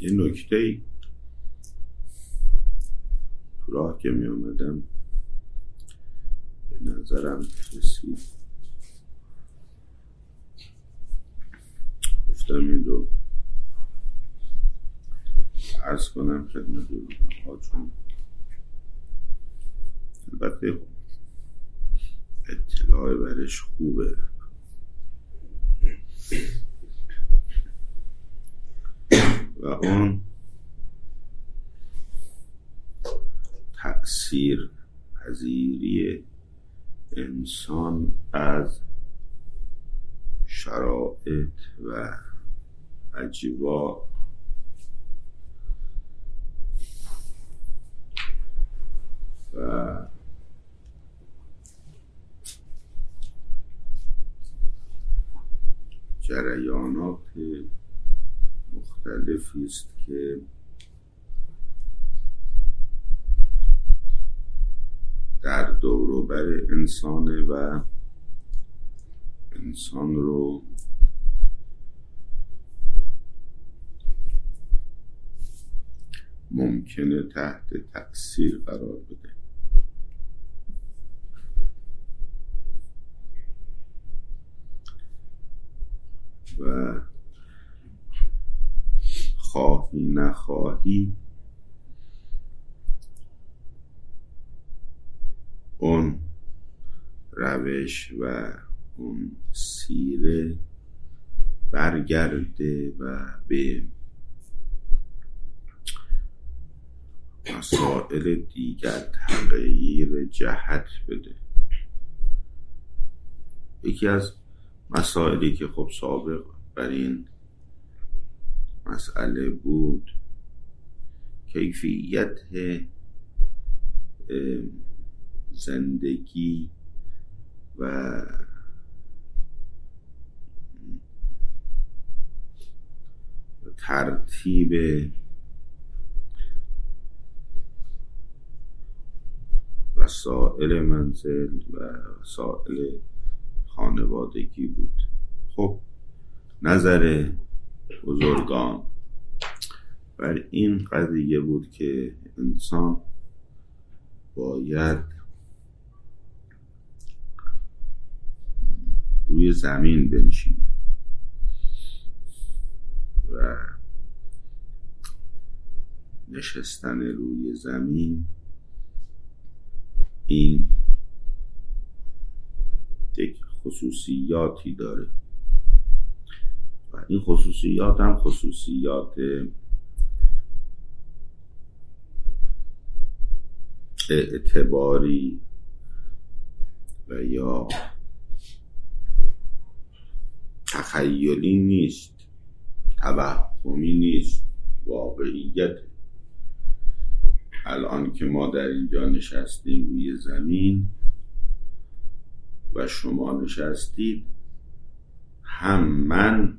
یه نکته‌ای تو راه که می اومدم به نظرم رسید، گفتم این رو عرض کنم خدمت ها، چون البته اطلاع برش خوبه. و اون تأثیر پذیری انسان از شرایط و اجواء و جریانات مختلفی است که در دور و بر انسانه و انسان رو ممکنه تحت تأثیر قرار بده. و خواهی نخواهی اون روش و اون سیره برگرده و به مسائل دیگر تغییر جهت بده. یکی از مسائلی که خب سابق بر این مسئله بود، کیفیت زندگی و ترتیب وسائل منزل و وسائل خانوادگی بود. خب نظر بزرگان بر این قضیه بود که انسان باید روی زمین بنشینه و نشستن روی زمین این یک خصوصیاتی داره و این خصوصیات هم خصوصیات اعتباری و یا تخیلی نیست، توهمی نیست، واقعیت. الان که ما در اینجا نشستیم روی زمین و شما نشستید، هم من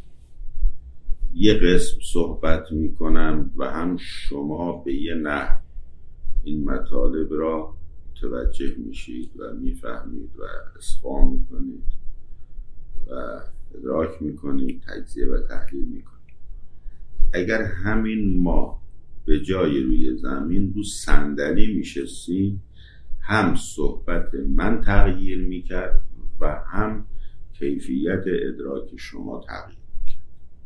یه قسم صحبت میکنم و هم شما به یه نحو این مطالب را متوجه میشید و میفهمید و اسقام میکنید و ادراک میکنید، تجزیه و تحلیل میکنید. اگر همین ما به جای روی زمین رو صندلی میشستیم، هم صحبت من تغییر میکرد و هم کیفیت ادراک شما تغییر میکرد.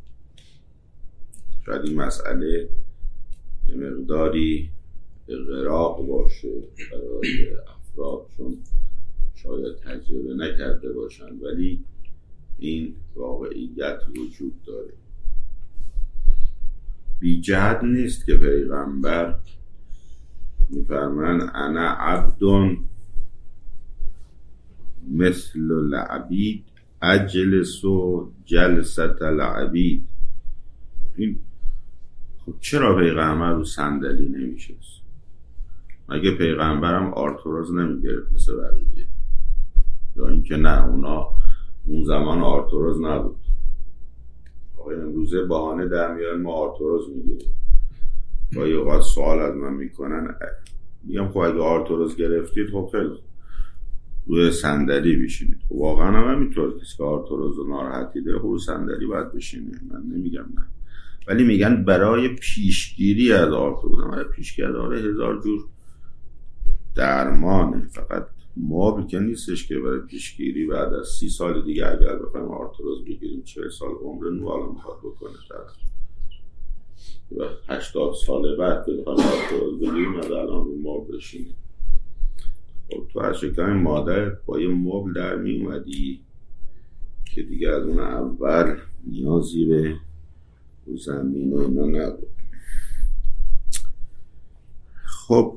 شاید این مسئله یه مقداری اغراق باشه برای افراد، چون شاید تجربه نکرده باشن، ولی این واقعیت وجود داره. بی جهت نیست که پیغمبر میفرمان انا عبد مثل العبید اجلس جلسة العبید. این خب چرا پیغمبر رو صندلی نمیشست؟ مگه پیغمبرم آرتروز نمیگرفت مثل بقیه؟ یا اینکه نه، اونا اون زمان آرتروز نبود. آقای امروزه بهانه در میارن ما آرتروز میگیریم. گاهی اوقات سوال از من میکنن، میگم خب اگه آرتروز گرفتید خب خیلی روی صندلی بشینید. خب واقعا هم همینطور، کسی که آرتروز و ناراحتی داره خب روی صندلی باید بشینه. من نمیگم نه، ولی میگن برای پیشگیری از آرتو بودن. برای پیشگیری از آرتو 1000 جور درمانه، فقط مبل که نیستش که برای پیشگیری بعد از 30 سال دیگه اگر بخوایم آرتروز بگیریم 40 سال عمر نو الان میخواد بکنه و 80 سال بعد که بخوایم آرتروز بگیریم از الان رو مبل بشینیم. خب تو از شکم مادرت با یه مبل در می اومدی که دیگه از اون اول نیازی به زمین و اینا نبود. خب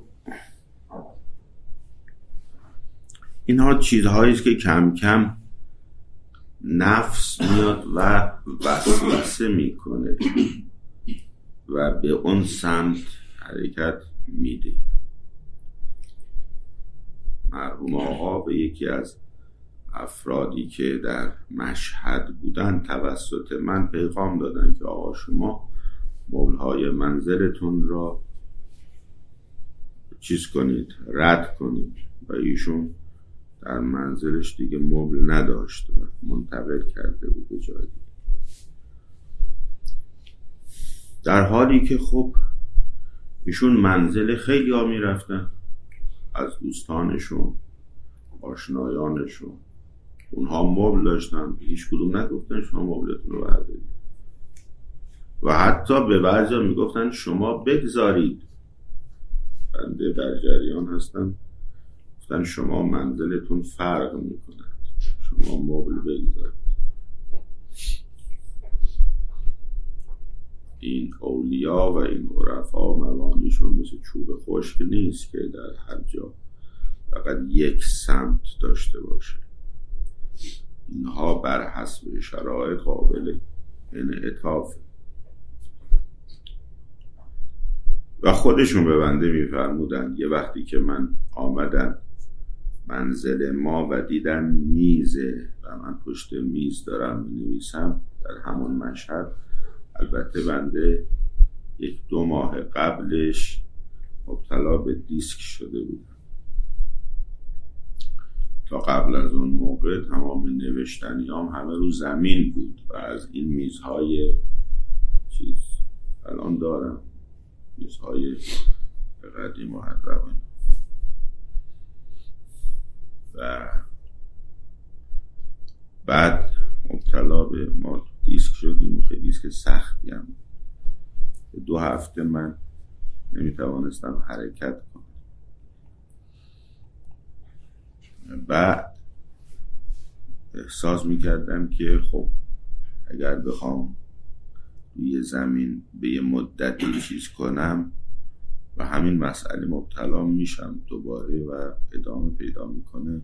اینها چیزهاییست که کم کم نفس میاد و وسوسه میکنه و به اون سمت حرکت میده. مرحوم آقا به یکی از افرادی که در مشهد بودن توسط من پیغام دادن که آقا شما مبلهای منزلتون را چیز کنید، رد کنید، و ایشون در منزلش دیگه مبل نداشت و منتقل کرده بود به جای دیگه. در حالی که خب ایشون منزل خیلی ها می رفتن از دوستانشون، آشنایانشون، اونها مبل داشتن، هیچ کدوم نگفتن شما مبلتون رو بردارید و حتی به بعضی ها می گفتن شما بگذارید. بنده در جریان هستم، گفتن شما منزلتون فرق می کند، شما مبل بگذارید. این اولیا و این عرفا موانیشون مثل چوب خشک نیست که در هر جا فقط یک سمت داشته باشه. اینها بر حسب شرایط قابل انعطاف و خودشون به بنده میفرمودن یه وقتی که من آمدن منزل ما و دیدن میزه و من پشت میز دارم می‌نویسم در همون مشهد، البته بنده 1-2 ماه قبلش مبتلا به دیسک شده بودم. تا قبل از اون موقع تمام نوشتنیام همه رو زمین بود و از این میزهای چیز الان دارم، میزهای قدیم و حدروان، و بعد مبتلا به ما دیسک شدیم. خیلی دیسک سختی هم 2 هفته من نمیتوانستم حرکت کنم. بعد احساس میکردم که خب اگر بخوام روی زمین به یه مدتی چیز کنم و همین مسئله مبتلا میشم دوباره و ادامه پیدا میکنه.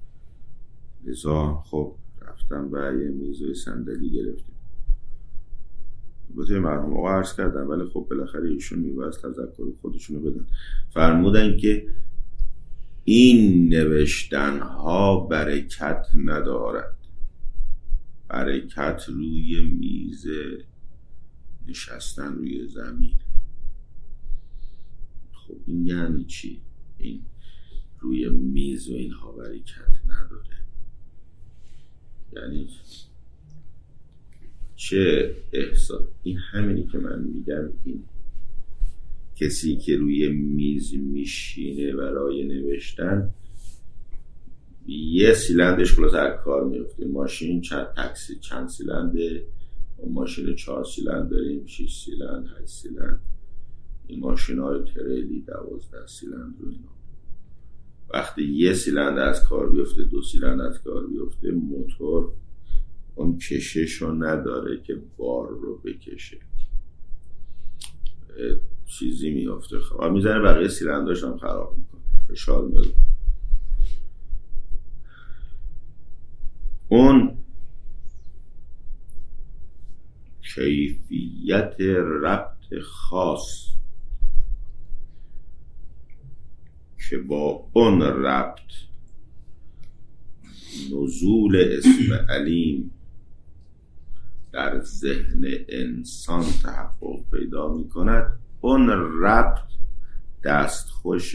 لذا خب رفتم و یه میز و صندلی گرفتیم. البته مرحوم آقا عرض کردن ولی خب بالاخره ایشون میباید تذکر خودشونو بدن. فرمودن که این نوشتن ها برکت ندارد، برکت روی میز نشستن روی زمین. خب این یعنی چی؟ این روی میز و اینها برکت نداره یعنی چه احساس؟ این همینی که من میگم. این کسی که روی میز میشینه برای نوشتن یه سیلندش خلاص هر کار میفته. ماشین تاکسی چند سیلنده، ماشین 4 سیلند داریم، 6 سیلند، 8 سیلند، این ماشین های تریلی 12 سیلند رو اینا. وقتی یه سیلند از کار بیفته، 2 سیلند از کار بیفته، موتور اون کشش رو نداره که بار رو بکشه، چیزی میافته و میزنه بقیه سیلنداش هم خراب میکنه، فشار میاد. اون کیفیت ربط خاص که با اون ربط نزول اسم علیم در ذهن انسان تحقق پیدا می کند، اون ربط دستخوش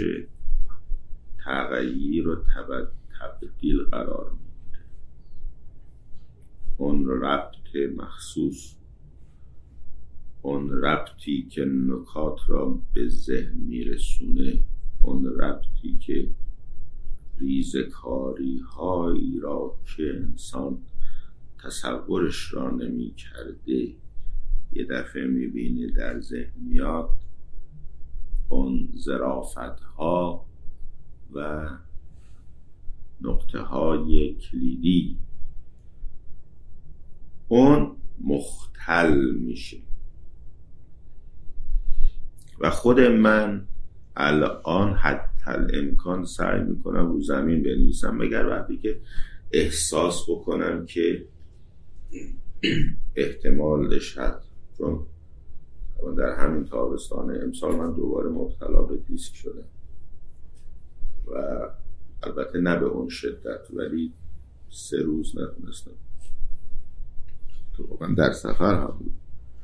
تغییر و تبدیل قرار میگیره. اون ربط مخصوص، اون ربطی که نکات را به ذهن میرسونه، اون ربطی که ریزکاری هایی را که انسان تصورش را نمی کرده یه دفعه میبینه در ذهن میاد، اون ظرافت ها و نقطه های کلیدی اون مختل میشه. و خود من الان حتی الامکان سعی میکنم رو زمین بنویسم، مگر وقتی که احساس بکنم که احتمالش هست. چون در همین تابستان امسال من دوباره مبتلا به دیسک شدم و البته نه به اون شدت، ولی 3 روز نتونستم. تو من در سفر هم بود،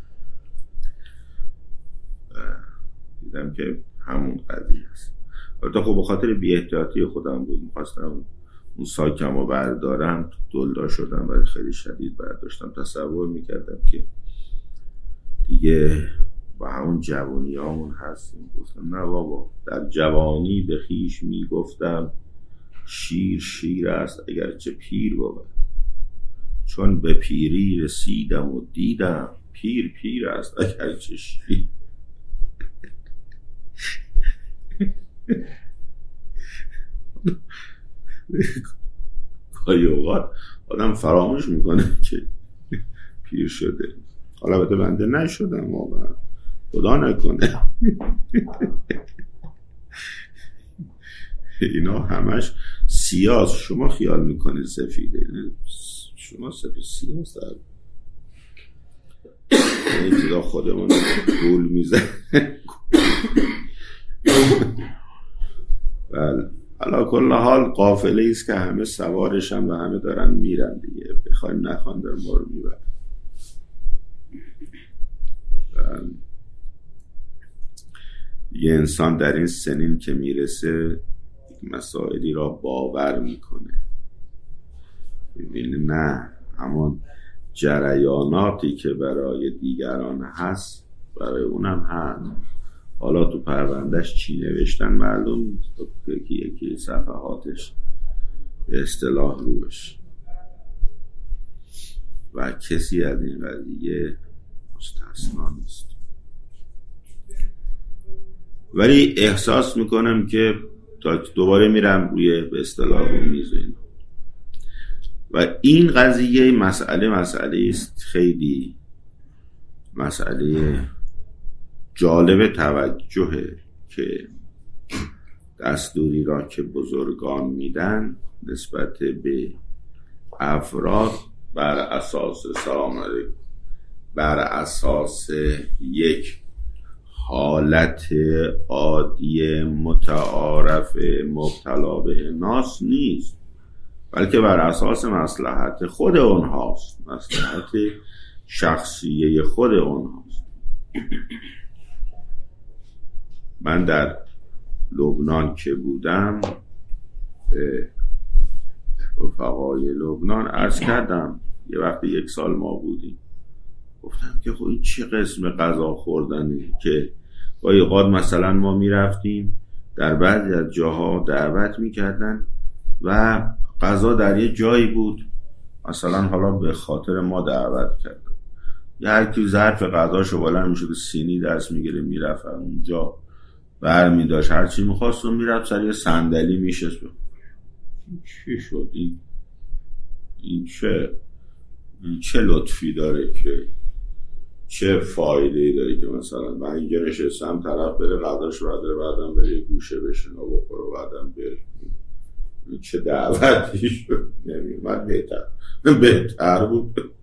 دیدم که همون قضیه است. البته خب به خاطر بی احتیاطی خودم بود، میخواستم اون ساکم رو بردارم، دلدا شدم و خیلی شدید برداشتم. تصور میکردم که دیگه با همون جوانی همون هستیم. گفتم نه بابا، در جوانی به خیش میگفتم شیر شیر است اگرچه پیر بود، چون به پیری رسیدم و دیدم پیر پیر است اگرچه شیر. گاهی اوقات آدم فراموش میکنه که پیر شده. حالا البته بنده نشدم واقعا، خدا نکنه. اینا همش سیاست. شما خیال میکنید سفیده، شما سفید سیاست اینجا خودمون گول میزن. بله، حالا کل حال قافله ایست که همه سوارشن و همه دارن میرن دیگه، بخوایم نخوان در ما رو میبرن. یه انسان در این سنین که میرسه مسائلی را باور میکنه، ببینه نه همون جریاناتی که برای دیگران هست برای اونم هست. حالا تو پروندهش چی نوشتن معلوم، یکی صفحاتش به اصطلاح روش و کسی از این قضیه مستثنا نیست. ولی احساس میکنم که دوباره میرم روی به اصطلاح رو میز و این قضیه مسئله است خیلی مسئله جالب توجهه که دستوری را که بزرگان میدن نسبت به افراد بر اساس یک حالت عادی متعارف مبتلا به ناس نیست، بلکه بر اساس مصلحت خود اونهاست، مصلحت شخصیه خود اونهاست. من در لبنان که بودم به رفقای لبنان عرض کردم، یه وقتی 1 سال ما بودیم، گفتم که خب این چه قسم غذا خوردنه که گاهی اوقات مثلا ما میرفتیم در بعضی از جاها دعوت میکردن و غذا در یه جایی بود، مثلا حالا به خاطر ما دعوت کردن، یه هر کی ظرف غذاشو بلند میشد سینی دست میگیره میرفت اونجا برمی داشت هر چی میخواست و میرفت سر یه صندلی میشست. چی شد این چه لطفی داره که چه فایده‌ای داره که مثلا من اینجا نشستم طرف بره غذاشو برداره بعدم بره گوشه بشنه و بخوره و بعدم بره، چه دعوتی شد؟ نمی‌اومد بهتر بود.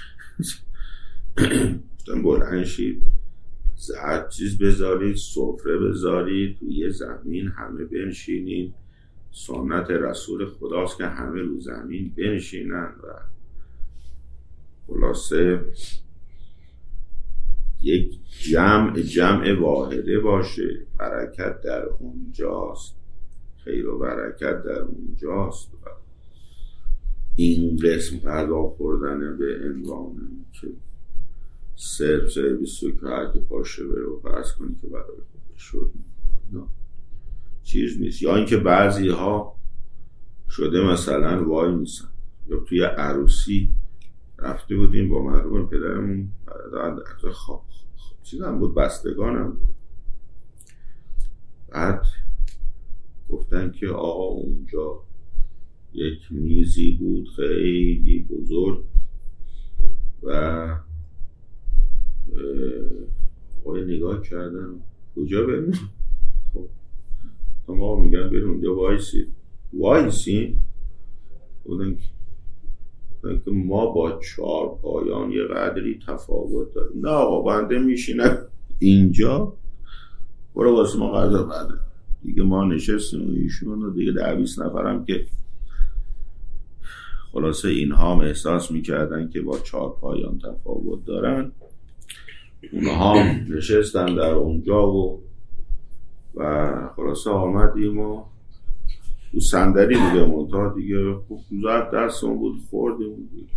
گفتم بلند شید زرد چیز بذارید، سفره بذارید، توی زمین همه بنشینین، سنت رسول خداست که همه رو زمین بنشینن و خلاصه یک جمع واحده باشه. برکت در اونجاست، خیر و برکت در اونجاست. و این قسم غذا خوردن به عنوان که سرویس رو که هر که پاشه بره و فرض کنی که برای خودش شد چیز نیست. یا اینکه بعضی ها شده مثلا وای میسن، یا توی عروسی رفته بودیم با مرحوم پدرمون چیزم بود، بستگانم، بعد گفتن که آقا اونجا یک میزی بود خیلی بزرگ و آقای نگاه کردن کجا بریم؟ خب ما میگن بریم اونجا وایسیم بودن که ما با 4 پایان یه قدری تفاوت داریم. نه آقا بنده میشینم اینجا، برو واسه ما غذا بده دیگه. ما نشستیم و ایشون و دیگه 10-20 نفرم که خلاصه اینها هم احساس میکردن که با 4 پایان تفاوت دارن، اونها هم نشستن در اونجا و خلاصه آمدیم و تو صندلی دیگه منتها دیگه خوب زد دستمون بود خوردیم دیگه.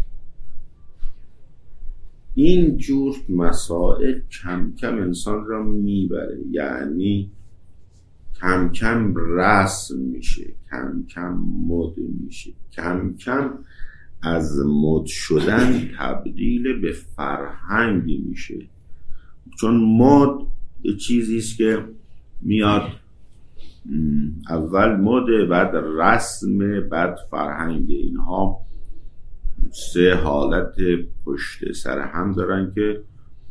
این جور مسائل کم کم انسان را میبره، یعنی کم کم رسم میشه، کم کم مد میشه، کم کم از مد شدن تبدیل به فرهنگی میشه. چون مد یه چیزیست که میاد اول مد، بعد رسم، بعد فرهنگ. اینها 3 حالت پشت سر هم دارن که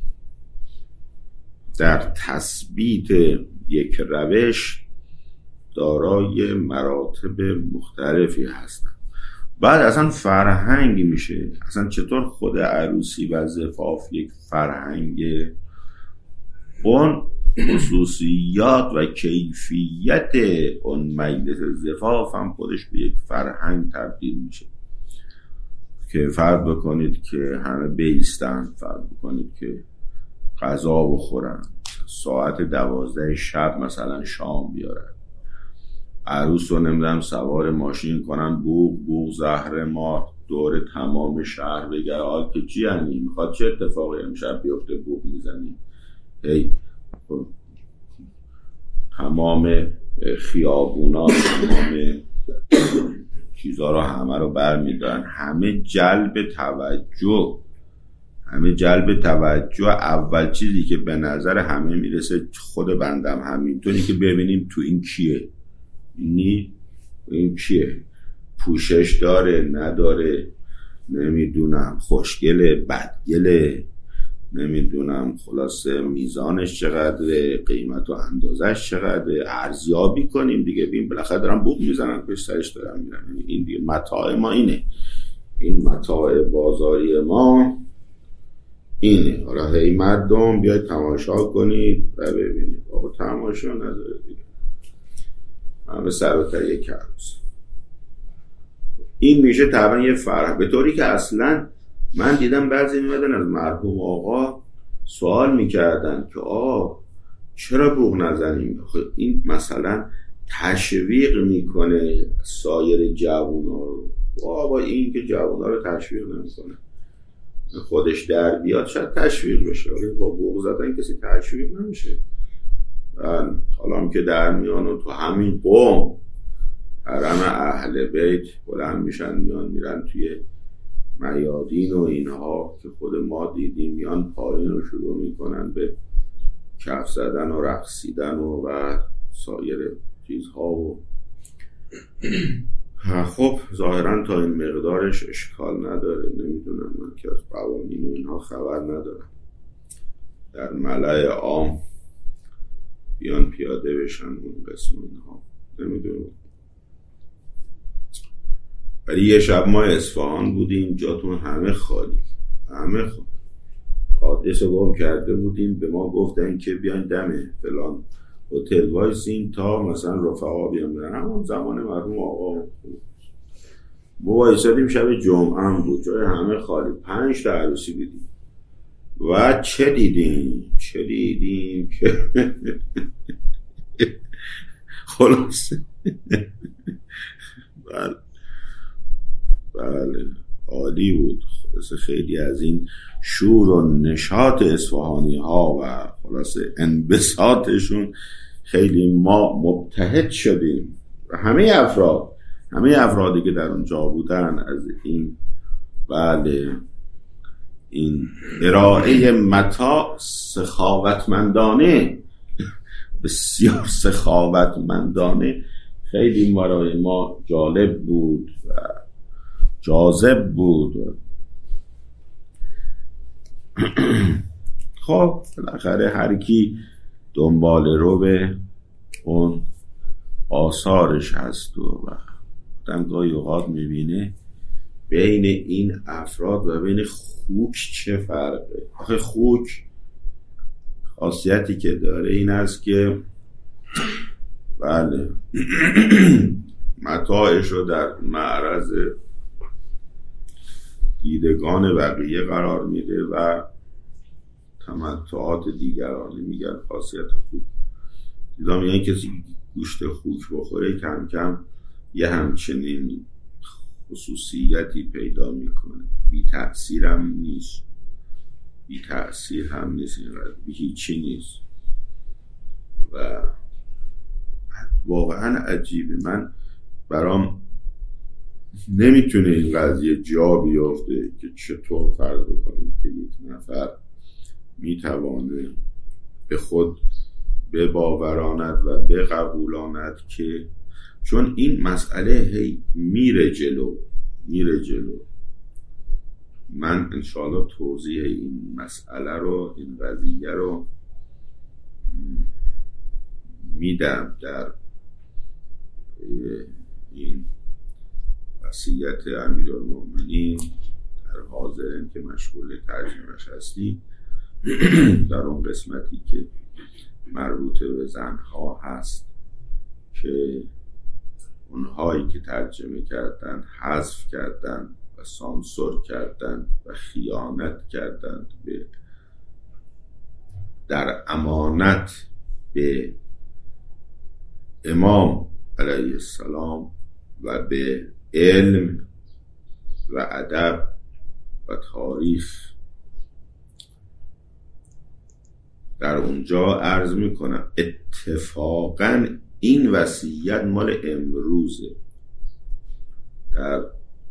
در تثبیت یک روش دارای مراتب مختلفی هستن. بعد اصلا فرهنگ میشه. اصلا چطور خود عروسی و زفاف یک فرهنگ، اون خصوصیات و کیفیت اون مجلس زفاف هم خودش به یک فرهنگ تبدیل میشه. که فرض بکنید که همه بیستن، فرض بکنید که غذا بخورن، ساعت 12 شب مثلا شام بیارن، عروس رو نمیدونم سوار ماشین کنن، بوق زهر مار دور تمام شهر بگرد که چی یعنی میخواد چه اتفاقی امشب بیفته بوق میزنی. تمام خیابونا، تمام چیزها رو همه رو برمیدارن، همه جلب توجه. اول چیزی که به نظر همه میرسه، خود بندم همینطوری، که ببینیم تو این کیه، این کیه، پوشش داره نداره، نمیدونم خوشگله بدگله، نمیدونم خلاصه میزانش چقدره، قیمت و اندازش چقدره، ارزیابی کنیم دیگه. ببین بالاخره دارن بوق میزنن پشت سرش دارن میرن. این دیگه متاع ما اینه، این متاع بازاری ما اینه. حالا هی مردم بیاید تماشا کنید و ببینید. آقا تماشا نداره دیگه، همه سر و ته یک عروس. این میشه طبعا یه فرح، به طوری که اصلا من دیدم بعضی میمدن از مرحوم آقا سوال میکردن که چرا بوق نزنیم؟ این مثلا تشویق میکنه سایر جوونا رو. بابا این که جوونا رو تشویق نمیکنه، خودش در بیاد شاید تشویق بشه، ولی با بوق زدن کسی تشویق نمیشه. حالا هم که در میان و تو همین قوم حرم اهل بیت بلند میشن میرن توی میادین و اینها که خود ما دیدیم، میان پایین رو شروع میکنن به کف زدن و رقصیدن و سایر چیزها و خب ظاهرا تا این مقدارش اشکال نداره. نمیدونم، من که از قوانین و اینها خبر ندارم. در ملأ عام بیان پیاده بشن اون قسم اینها نمیدونم. ولی یه شب ما اصفهان بودیم، جاتون همه خالی. آدرس رو گم کرده بودیم، به ما گفتن که بیاین دم فلان هتل وایسین تا مثلا رفقا بیان برن. همون زمان مرحوم آقا ما وایسادیم، شب جمعه هم بود، جای همه خالی. 5 تا عروسی دیدیم و چه دیدیم که خلاصه بله عالی بود. خیلی از این شور و نشاط اصفهانی ها و خلاصه انبساطشون خیلی ما مبتهج شدیم و همه افرادی که در اونجا بودن از این این ارائه متاع سخاوتمندانه، بسیار سخاوتمندانه، خیلی برای ما جالب بود و جاذب بود. خب بالاخره هر کی دنبال رو به اون آثارش هست و آدم گاهی اوقات میبینه بین این افراد و بین خوک چه فرقه. آخه خوک خاصیتی که داره این است که بله متاعش رو در معرض دیدگان بقیه قرار میده و تمتعات دیگران. میگن خاصیت خوک. دیدم یعنی کسی گوشت خوک بخوره کم کم یه همچنین خصوصیتی پیدا میکنه. بی تأثیر هم نیست، هیچی نیست و واقعا عجیبه. من برام نمیتونه این قضیه جا بیافته که چطور فرض بکنیم که یک نفر میتوانه به خود بباوراند و بقبولاند که چون این مسئله هی میره جلو. من انشاءالله توضیح این مسئله رو، این قضیه رو میدم در این وصیت امیرالمومنین در حاضرین که مشغول ترجمه‌اش هستی، در اون قسمتی که مربوط به زنها هست که اونهایی که ترجمه کردن حذف کردن و سانسور کردن و خیانت کردن در امانت به امام علیه السلام و به علم و ادب و تاریخ. در اونجا عرض میکنم اتفاقاً این وصیت مال امروزه. در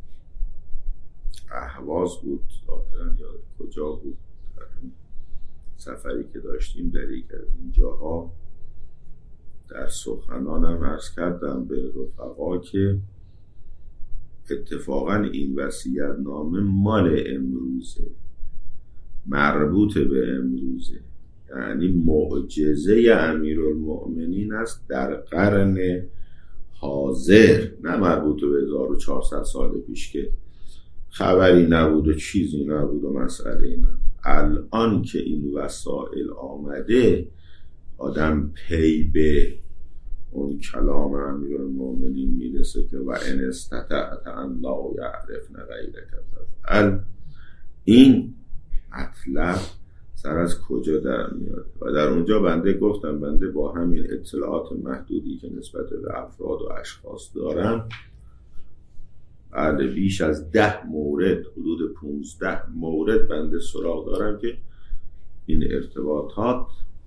اهواز بود ظاهراً یا کجا بود، در سفری که داشتیم در یک از این جاها در سخنانم عرض کردم به رفقا که اتفاقاً این وصیت نامه مال امروزه، مربوط به امروزه. یعنی معجزه امیرالمؤمنین است در قرن حاضر، نه مربوط به 1400 سال پیش که خبری نبود و چیزی نبود و مسئله نبود. الان که این وسائل آمده آدم پی به اون کلام امیرالمؤمنین میرسه که و ان استطعت ان لا یعرفن غیرک فافعل. این مطلب سر از کجا در میاد؟ و در اونجا بنده گفتم بنده با همین اطلاعات محدودی که نسبت به افراد و اشخاص دارم، بعد بیش از 10 مورد، حدود 15 مورد بنده سراغ دارم که این ارتباطات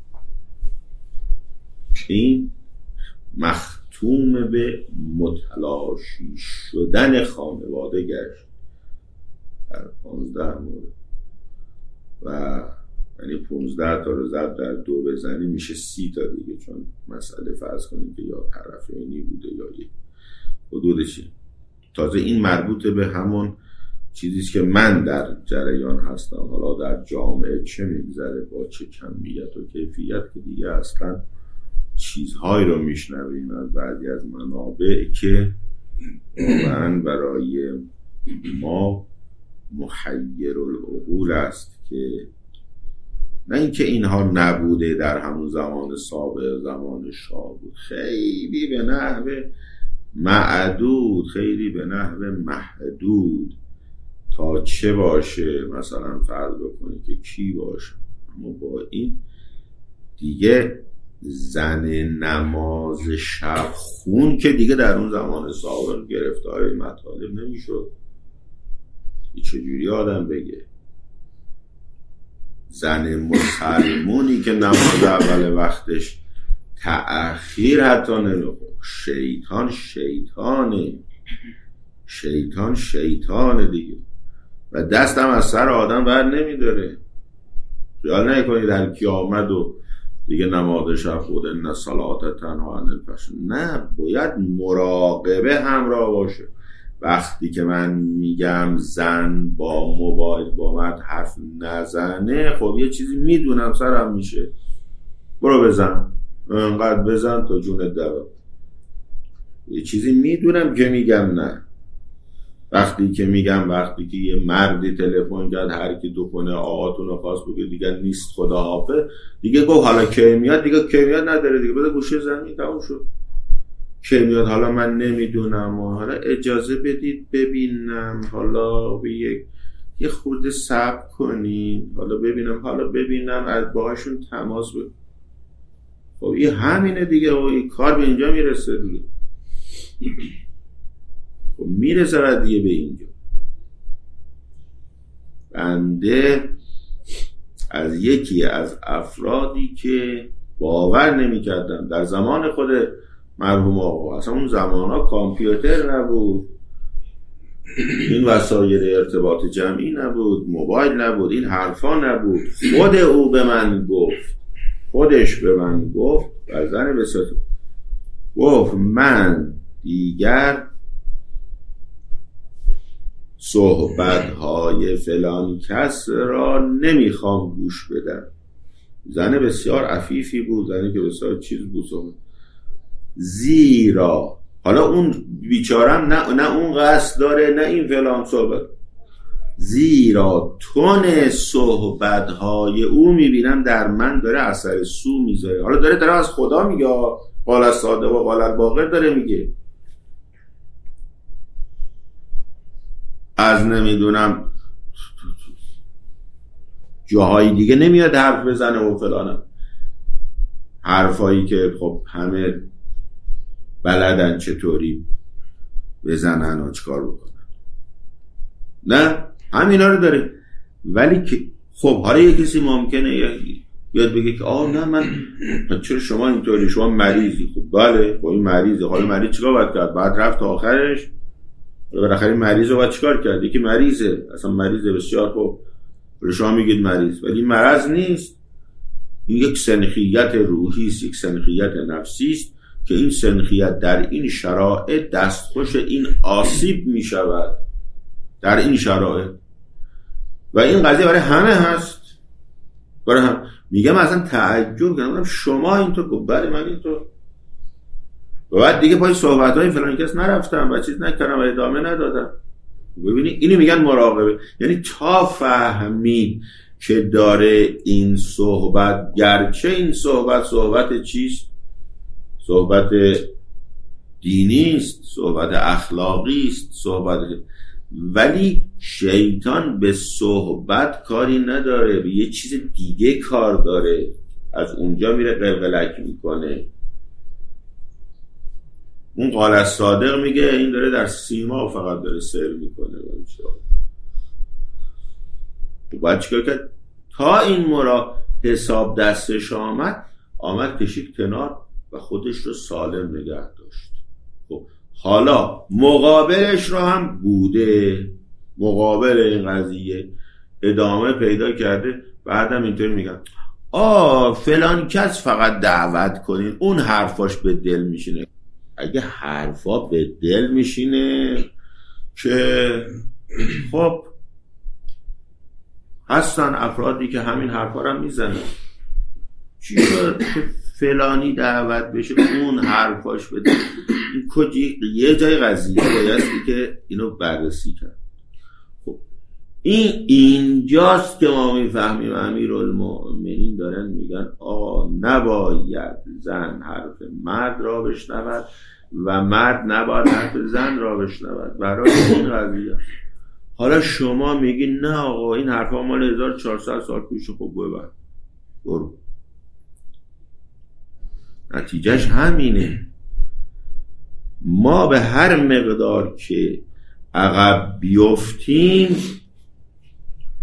این مختوم به متلاشی شدن خانواده گشت در 15 مورد و یعنی 15 تا رو ضرب در 2 بزنی میشه 30 تا دیگه، چون مسئله فرض کنیم که یا طرفینی بوده یا یک حدودشی. تازه این مربوط به همون چیزیست که من در جریان هستم. حالا در جامعه چه میگذره با چه کمیت و کیفیت که دیگه اصلا چیزهایی رو میشنویم از بعضی از منابع که واقعا برای ما محیر العقول است که نه اینکه اینها نبوده در همون زمان سابق، زمان شاه بود، خیلی به نحو معدود، خیلی به نحو محدود تا چه باشه مثلا فرض بکنی که کی باشه. اما با این دیگه زن نماز شب خون که دیگه در اون زمان سابق گرفتار مطالب نمیشد. چجوری آدم بگه زن مسلمونی که نماز اول وقتش تأخیر حتی نمیخواه، شیطانه دیگه و دستم از سر آدم بر نمیداره. خیال نکنید در قیامت و دیگه نماز شب خود ان صلات تنها عن الفحشاء، نه، باید مراقبه همراه باشه. وقتی که من میگم زن با موبایل با مرد حرف نزنه، خب یه چیزی میدونم سرم میشه، برو بزن، انقدر بزن تا جونت در. یه چیزی میدونم که میگم نه. وقتی که یه مردی تلفن کرد هر کی تو خونه آقاتون رو خواست بگه دیگه نیست خداحافظ، دیگه گفت حالا کی میاد، دیگه کی میاد نداره دیگه، بده گوشه زمین تموم شد. کی میاد حالا من نمیدونم، حالا اجازه بدید ببینم، حالا یه خورده صبر کنین، حالا ببینم از باهاشون تماس بگیر. خب این همینه دیگه، این کار به اینجا میرسه دیگه. خب میرسه دیگه به اینجا. بنده از یکی از افرادی که باور نمی‌کردم در زمان خود مرحوم آقا، اصلا اون زمانها کامپیوتر نبود، این وسایل ارتباط جمعی نبود، موبایل نبود، این حرفا نبود. خودش به من گفت و زن بسیار گفت من دیگر صحبت‌های فلان کس را نمیخوام گوش بدم. زن بسیار عفیفی بود، زنی که بسیار چیز بود صحبت. زیرا حالا اون بیچارم نه اون قصد داره نه این فلان صحبت، زیرا تون صحبت‌های او میبینم در من داره اثر سو میذاره. حالا داره از خدا میگه، قال الصادق و قال الباقر داره میگه، از نمیدونم جاهای دیگه نمیاد حرف بزنه و فلانم، حرفایی که خب همه بلدن چطوری بزنن و چکار بکنن، نه همینا رو داره. ولی که خب حالا یه کسی ممکنه یاد بگه که نه من چرا شما اینطوری، شما مریضی. خب بله، خب این مریضه، حالا مریض چیکار باید کرد؟ بعد رفت تا آخرش بالاخره مریض رو باید چیکار کرد؟ یکی مریضه، اصلا مریضه بسیار، خب شما میگید مریض، ولی مرض نیست. این یک سنخیت روحی است، یک سنخیت نفسی است که این سنخیت در این شرایط دستخوش این آسیب میشود در این شرایط. و این قضیه برای همه هست، برای هم. میگم اصلا تعجب کردم شما اینطور گفت، بله من اینطور. و بعد دیگه پای صحبت‌های فلان کس نرفتم و چیز نکردم و ادامه ندادم. ببینید اینو میگن مراقبه، یعنی تا فهمید که داره این صحبت، گرچه این صحبت چیست؟ صحبت دینی است، صحبت اخلاقی است، ولی شیطان به صحبت کاری نداره، به یه چیز دیگه کار داره، از اونجا میره قلقلک میکنه. اون قال الصادق میگه این داره در سیما فقط داره سیر میکنه. باید چیکار کرد؟ تا این حساب دستش آمد کشید کنار و خودش رو سالم نگه داشت. خب حالا مقابلش رو هم بوده، مقابل این قضیه ادامه پیدا کرده. بعدم اینطوری میگن فلان کس فقط دعوت کنین، اون حرفاش به دل میشینه. اگه حرفا به دل میشینه که خب هستن افرادی که همین حرفا رو میزنن، چی شد که فلانی دعوت بشه اون حرفاش به دل؟ این کجی یه جای قضیه بایستی که اینو بررسی کرد. خب اینجاست که ما میفهمیم امیرالمؤمنین دارن میگن نباید زن حرف مرد را بشنود و مرد نباید حرف زن را بشنود برای این قضیه. حالا شما میگین نه آقا این حرفا مال 1400 سال پیش، خب برو. نتیجهش همینه. ما به هر مقدار که عقب بیفتیم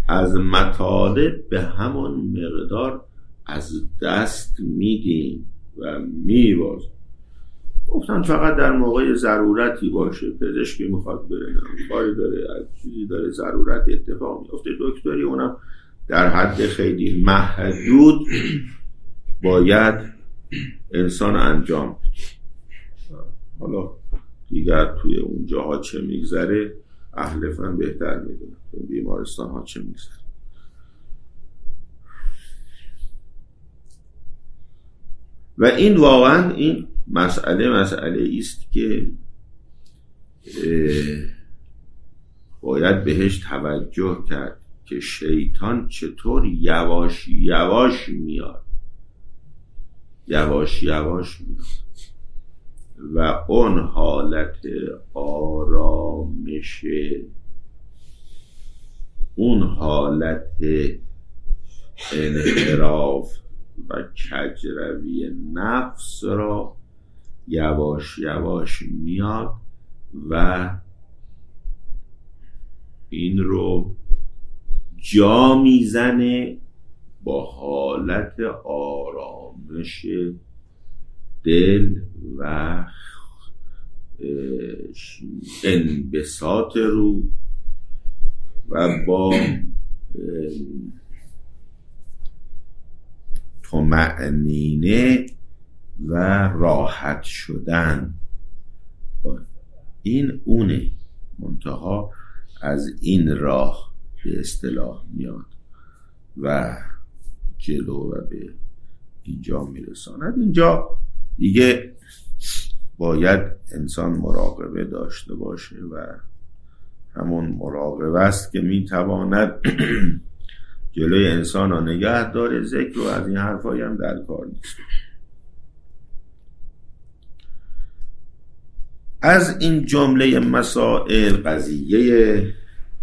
از مطالب به همون مقدار از دست میدیم و میبازیم. گفتن فقط در موقع ضرورتی باشه، پزشکی میخواد بره، کاری داره، از چیزی داره، ضرورت اتفاق میفته، دکتری، اونم در حد خیلی محدود باید انسان انجام بده. حالا دیگر توی اون جاها چه میگذره اهل فن بهتر میدونه، بیمارستان ها چه میگذره. و این واقعا این مسئله است که باید بهش توجه کرد که شیطان چطور یواش یواش میاد و اون حالت آرامش، اون حالت انحراف و کجروی نفس را یواش یواش میاد و این رو جا میزنه با حالت آرامش دل و انبساط روح و با طمأنینه و راحت شدن. این اونه، منتها از این راه به اصطلاح میاد و جلو و به اینجا میرساند. اینجا دیگه باید انسان مراقبه داشته باشه و همون مراقبه است که میتواند جلوی انسان را نگه داره. ذکر و از این حرفایی هم در کار نیست. از این جمله مسائل قضیه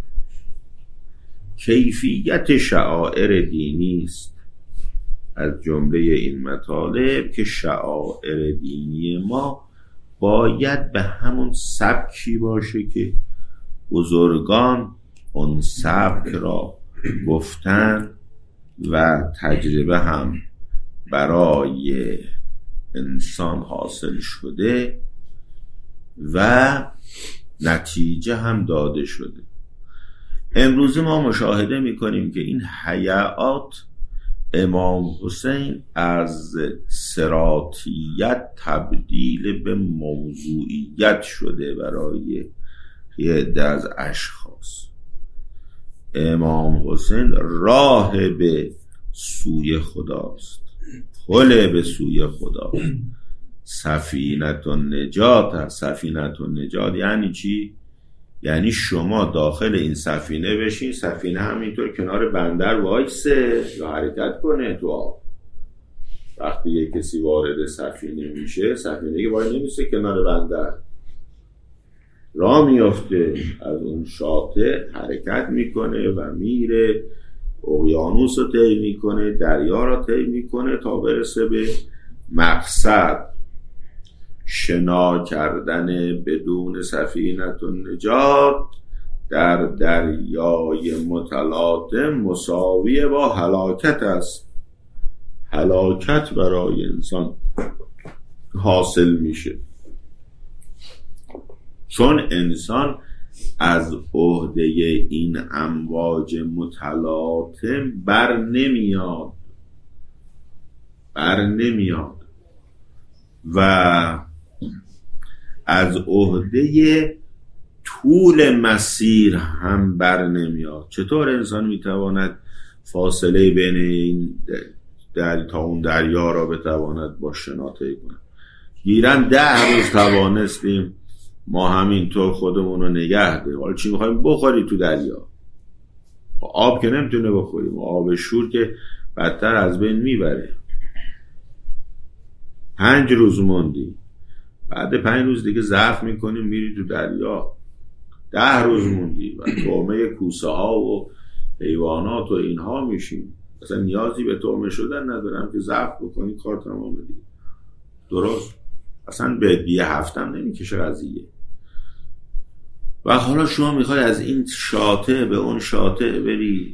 کیفیت شعائر دینی است. از جمله این مطالب که شعائر دینی ما باید به همون سبکی باشه که بزرگان اون سبک را گفتن و تجربه هم برای انسان حاصل شده و نتیجه هم داده شده. امروز ما مشاهده میکنیم که این هیئات امام حسین از صراطیت تبدیل به موضوعیت شده برای یه عده از اشخاص. امام حسین راه به سوی خداست، پل به سوی خداست. سفینة النجات هست. سفینة النجات یعنی چی؟ یعنی شما داخل این سفینه بشین، سفینه همینطور کنار بندر وایسه یا حرکت کنه تو آب. وقتی یک کسی وارد سفینه میشه، سفینه که وای نمیسته کنار بندر، راه میافته، از اون شاطئ حرکت میکنه و میره، اقیانوس رو طی میکنه، دریا رو طی میکنه تا برسه به مقصد. شنا کردن بدون سفینة النجات در دریای متلاطم مساوی با هلاکت است. هلاکت برای انسان حاصل میشه، چون انسان از عهده این امواج متلاطم بر نمیاد و از عهده طول مسیر هم بر نمیاد. چطور انسان میتواند فاصله بین این تا اون دریا را بتواند با شنا طی کند؟ گیرن 10 روز توانستیم ما همینطور خودمون رو نگه داریم. حالا چی میخوایم بخوری تو دریا؟ آب که نمیتونه بخوریم، آب شور که بدتر از بین میبره. 5 روز موندی، بعد 5 روز دیگه ضعف میکنیم میری تو دریا. 10 روز موندی و طعمه کوسه ها و حیوانات و اینها میشیم. اصلا نیازی به طعمه شدن ندارم که ضعف بکنی کار تمام دیگه. درست؟ اصلا به 1 هفته هم نمیکشه قضیه. و حالا شما میخوای از این شاطئ به اون شاطئ بری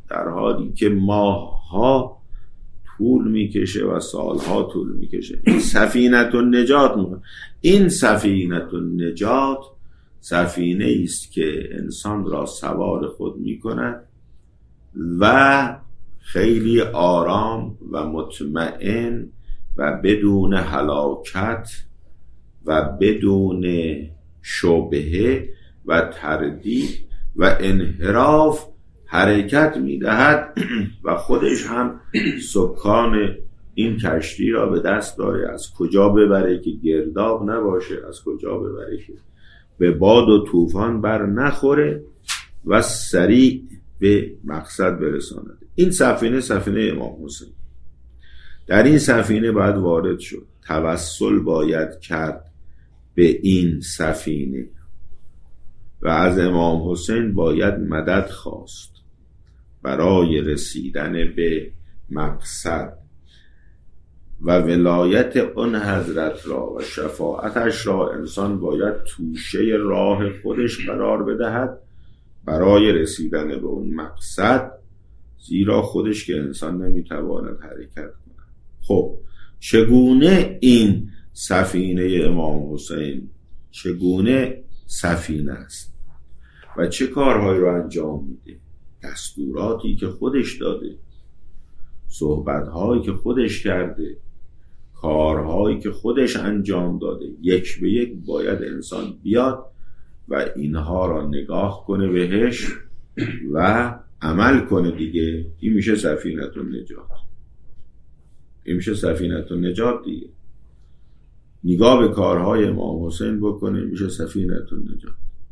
در حالی که ماه‌ها طول میکشه و سالها طول میکشه. این سفینه النجات، این سفینه النجات سفینه است که انسان را سوار خود میکند و خیلی آرام و مطمئن و بدون هلاکت و بدون شبهه و تردید و انحراف حرکت میدهد و خودش هم سکان این کشتی را به دست داره. از کجا ببره که گرداب نباشه، از کجا ببره که به باد و طوفان بر نخوره و سریع به مقصد برساند. این سفینه امام حسین. در این سفینه باید وارد شد، توسل باید کرد به این سفینه و از امام حسین باید مدد خواست برای رسیدن به مقصد و ولایت اون حضرت را و شفاعتش را انسان باید توشه راه خودش قرار بدهد برای رسیدن به اون مقصد، زیرا خودش که انسان نمیتواند حرکت کنه. خب چگونه این سفینه امام حسین چگونه سفینه است و چه کارهایی رو انجام میده؟ دستوراتی که خودش داده، صحبتهایی که خودش کرده، کارهایی که خودش انجام داده، یک به یک باید انسان بیاد و اینها را نگاه کنه بهش و عمل کنه دیگه. این میشه سفینه النجات. این میشه سفینه النجات دیگه. نگاه به کارهای امام حسین بکنه میشه سفینه النجات.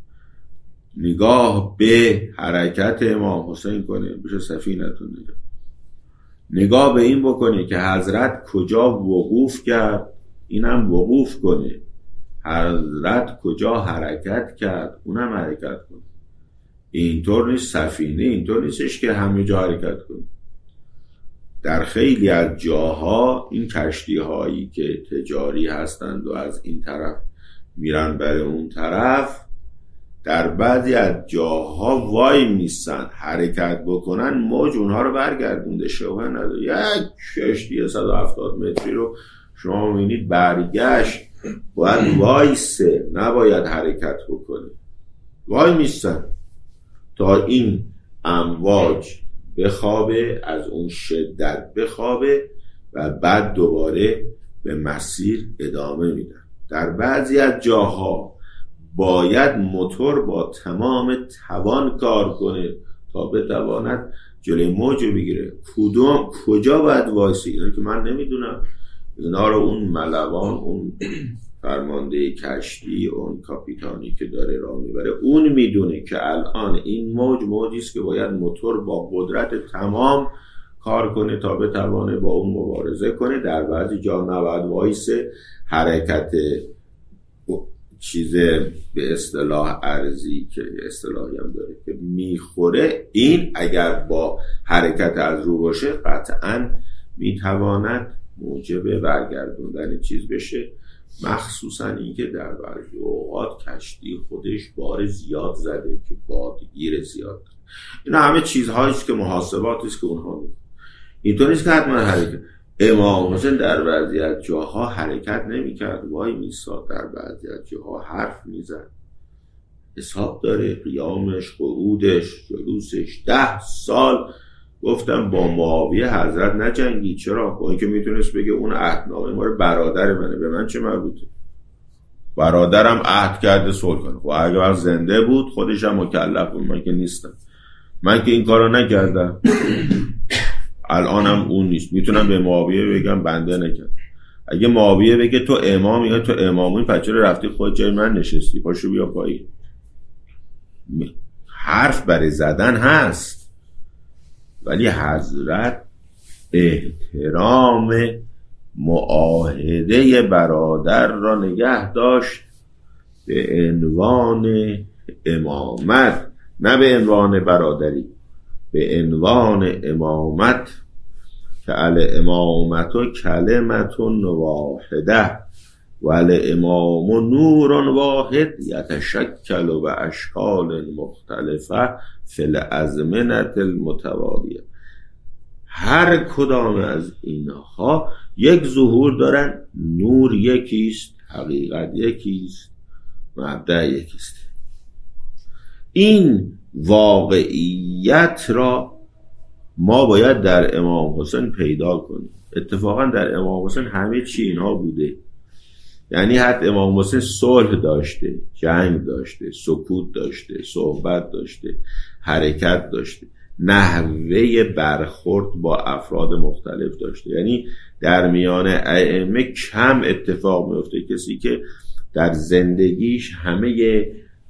نگاه به حرکت امام حسین کنه میشه سفینه النجات. نگاه به این بکنه که حضرت کجا وقوف کرد اینم وقوف کنه، حضرت کجا حرکت کرد اونم حرکت کنه. اینطور نیست سفینه، اینطور نیستش که همه جا حرکت کنه. در خیلی از جاها این کشتی هایی که تجاری هستند و از این طرف میرن برای اون طرف، در بعضی از جاها وای میستن، حرکت بکنن موج اونها رو برگردونده. شبه نداره یک کشتی 170 متری رو شما میبینید برگشت، باید وایسه، نباید حرکت بکنه. وای میستن تا این امواج بخوابه، از اون شدت بخوابه و بعد دوباره به مسیر ادامه میدن. در بعضی از جاها باید موتور با تمام توان کار کنه تا بتواند جلوی موج رو بگیره. کجا باید وایسی؟ اینا که من نمیدونم، اینا رو اون ملوان، اون فرمانده کشتی، اون کاپیتانی که داره راه میبره اون میدونه که الان این موجی است که باید موتور با قدرت تمام کار کنه تا بتوانه با اون مبارزه کنه. در بعضی جا نباید وایسه، حرکت چیز به اصطلاح ارزی که اصطلاحی هم داره که میخوره، این اگر با حرکت از رو باشه قطعاً میتواند موجب برگردوندن چیز بشه. مخصوصا اینکه در بعضی اوقات کشتی خودش بار زیاد زده که بادگیر زیاد. اینا همه چیزهاییست که محاسباتی است که اونها میکنن. اینطور نیست که حتما حرکت. امام حسین در بعضی از جاها حرکت نمیکرد، وای میساد، در بعضی از جاها حرف میزد، حساب داره، قیامش، قعودش، جلوسش. 10 سال گفتم با معاویه حضرت نجنگی. چرا؟ با اینکه میتونست بگه اون عهدنامه ما رو برادر منه، به من چه مربوطه؟ برادرم عهد کرده صلح کنه. خب اگر زنده بود خودش هم مکلف بود، من که نیستم، من که این کارو نکردم. الانم اون نیست. میتونم به معاویه بگم بنده نکرد. اگه معاویه بگه تو امامی یا تو اماموی، پس چرا رفتی خود جای من نشستی؟ پاشو بیا پایین. حرف برای زدن هست، ولی حضرت احترام معاهده برادر را نگه داشت به عنوان امامت، نه به عنوان برادری، به عنوان امامت. که الامامت کلمت واحده، ولی امام نور واحد یتشکل و اشکال مختلفه فی الازمنة المتوالیه. هر کدام از اینها یک ظهور دارن، نور یکیست، حقیقت یکیست، مبدأ یکیست. این واقعیت را ما باید در امام حسین پیدا کنیم. اتفاقا در امام حسین همه چی اینها بوده. یعنی حتی امام حسین صلح داشته، جنگ داشته، سکوت داشته، صحبت داشته، حرکت داشته، نحوه برخورد با افراد مختلف داشته. یعنی در میان ائمه کم اتفاق میفته کسی که در زندگیش همه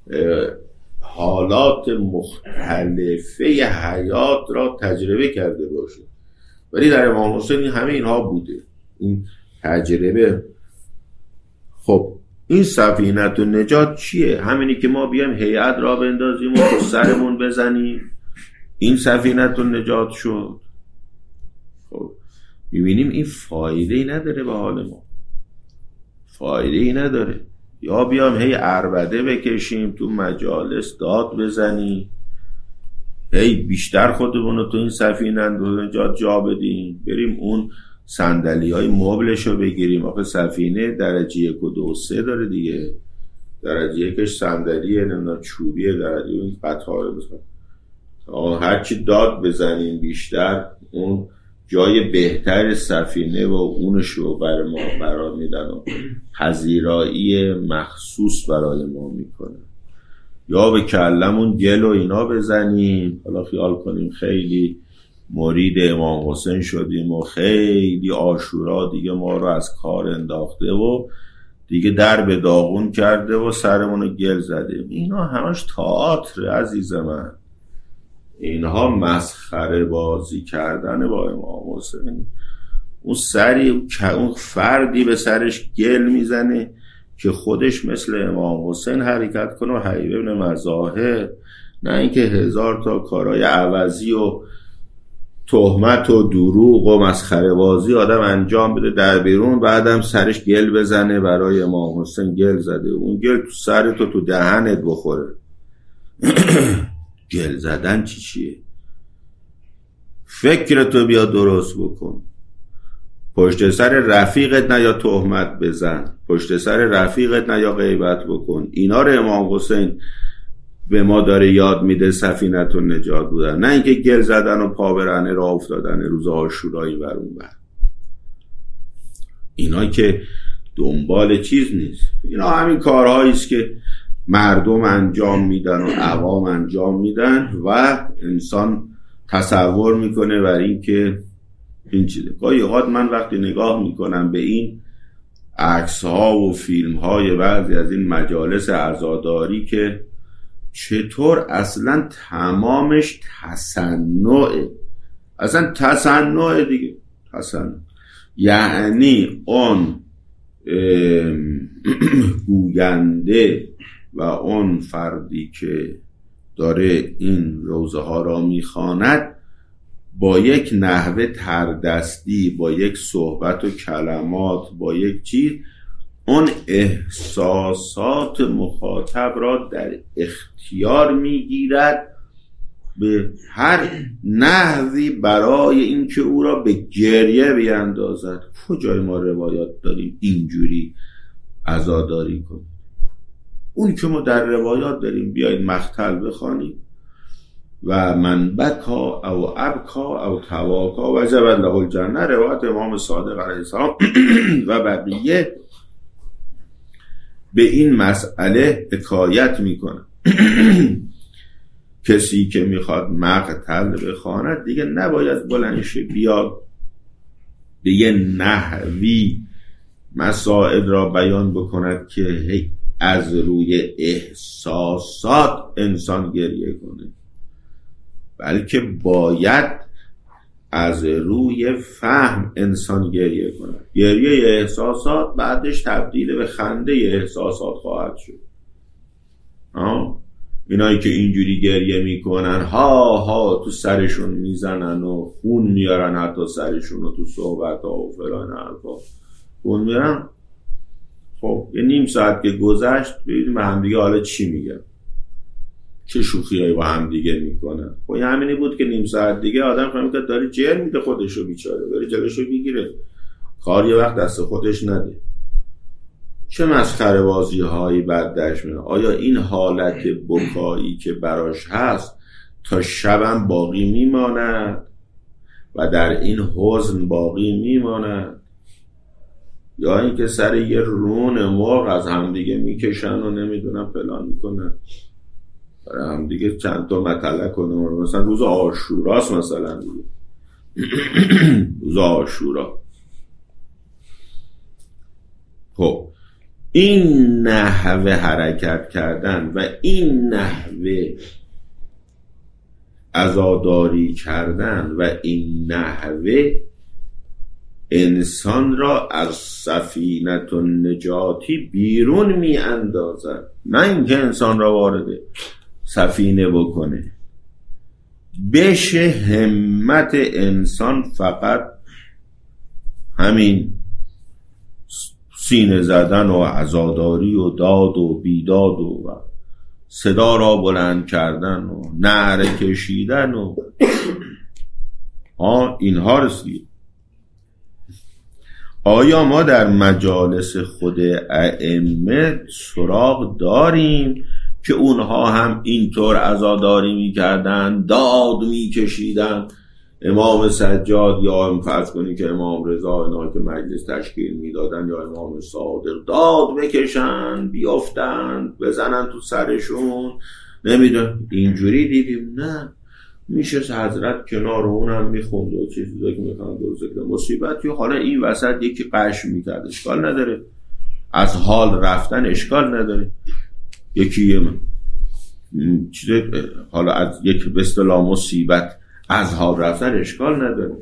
حالات مختلفه حیات را تجربه کرده باشه، ولی در امام حسین همه اینها بوده، این تجربه. خب این سفینه النجات چیه؟ همینی که ما بیایم هیئت را بندازیم و سرمون بزنیم، این سفینه النجات شد. خب میبینیم این فایده ای نداره به حال ما، فایده ای نداره. یا بیام هی عربده بکشیم تو مجالس داد بزنیم، هی بیشتر خودمون رو تو این سفینه النجات جا بدیم، بریم اون صندلی های مبلش رو بگیریم. آخه سفینه درجه 1 و 2 و 3 داره دیگه. درجه 1 صندلیه، نمیدونم چوبیه، درجه این قطاره بزن، هرچی داد بزنیم بیشتر اون جای بهتر سفینه و اونش رو بر ما قرار میدن و پذیرایی مخصوص برای ما میکنن. یا به کلمون گل و اینا بزنیم، حالا خیال کنیم خیلی مرید امام حسین شدیم و خیلی عاشورا دیگه ما رو از کار انداخته و دیگه در به داغون کرده و سرمون رو گل زدیم. اینا همش تئاتر عزیز من، اینها مسخره بازی کردن با امام حسین. اون سری اون فردی به سرش گل میزنه که خودش مثل امام حسین حرکت کنه و حبیب ابن مظاهر، نه اینکه 1000 تا کارهای عوضی و تهمت و دروغ و مسخره بازی آدم انجام بده در بیرون، بعدم سرش گل بزنه برای امام حسین گل زده. اون گل تو سرت و تو دهنت بخوره. گل زدن چیه؟ فکرتو بیا درست بکن. پشت سر رفیقت نیا تهمت بزن، پشت سر رفیقت نیا غیبت بکن. اینا رو امام حسین به ما داره یاد میده سفینه النجات بودن، نه اینکه گل زدن و پا برهنه راه افتادن روز عاشورایی بر اون بر. اینا که دنبال چیز نیست، اینا همین کارهایی است که مردم انجام میدن و عوام انجام میدن و انسان تصور میکنه بر این که این چیزه. گاهی اوقات من وقتی نگاه میکنم به این عکس ها و فیلم های بعضی از این مجالس عزاداری که چطور اصلا تمامش تصنعه، اصلا تصنعه دیگه، تصنع. یعنی اون گوینده و اون فردی که داره این روزه ها را میخواند با یک نحوه تردستی، با یک صحبت و کلمات، با یک چیز اون احساسات مخاطب را در اختیار میگیرد به هر نحوی برای اینکه او را به گریه بیندازد. کجای ما روایات داریم اینجوری عزاداری کنیم؟ اون که ما در روایات داریم بیایید مقتل بخوانیم و من بکا او ابکا او تواکا و جبل له الجنه، روایت امام صادق علیه السلام و بقیه به این مسئله حکایت میکنه. کسی که میخواد مقتل بخواند دیگه نباید بلندش بیاد به یه نحوی مسائل را بیان بکند که از روی احساسات انسان گریه کنه، بلکه باید از روی فهم انسان گریه کنه. گریه احساسات بعدش تبدیل به خنده احساسات خواهد شد. اینایی که اینجوری گریه میکنن ها ها تو سرشون میزنن و خون میارن، حتی سرشون رو تو صحبت ها و فلان حرفا خون میارن، خب یه نیم ساعت که گذشت ببینیم به هم دیگه حالا چی میگن، چه شوخیایی با هم دیگه میکنن. خب این همینی بود که نیم ساعت دیگه آدم فهمید که داره جر میده خودشو، بیچاره بره جلوشو بگیره، کار یه وقت دست خودش نده. چه مسخره بازی هایی بدش میاد. آیا این حالت بکایی که براش هست تا شبم باقی میماند و در این حزن باقی میماند، یا اینکه سر یه رون مرغ از همدیگه میکشن و نمیدونم فلان میکنن، برای همدیگه چند تا مطلع کنه. مثلا روز عاشوراست، مثلا روز عاشورا. خب این نحوه حرکت کردن و این نحوه عزاداری کردن و این نحوه انسان را از سفینه النجاتی بیرون می اندازد، نه اینکه انسان را وارد سفینه بکنه. بشه همت انسان فقط همین سینه زدن و عزاداری و داد و بیداد و صدا را بلند کردن و نعره کشیدن و اینها رسید. آیا ما در مجالس خود ائمه سراغ داریم که اونها هم اینطور عزاداری میکردن، داد میکشیدن؟ امام سجاد یا فرض کنی که امام رضا اینا که مجلس تشکیل میدادن، یا امام صادق داد بکشن، بیافتن، بزنن تو سرشون، نمیدون اینجوری دیدیم؟ نه، میشه حضرت کنار اونم میخوند و چیزی که میخوند و ذکر مصیبت، یا حالا این وسط یکی قش میکرد، اشکال نداره، از حال رفتن اشکال نداره، یکی حالا از یک به اصطلاح مصیبت از حال رفتن اشکال نداره.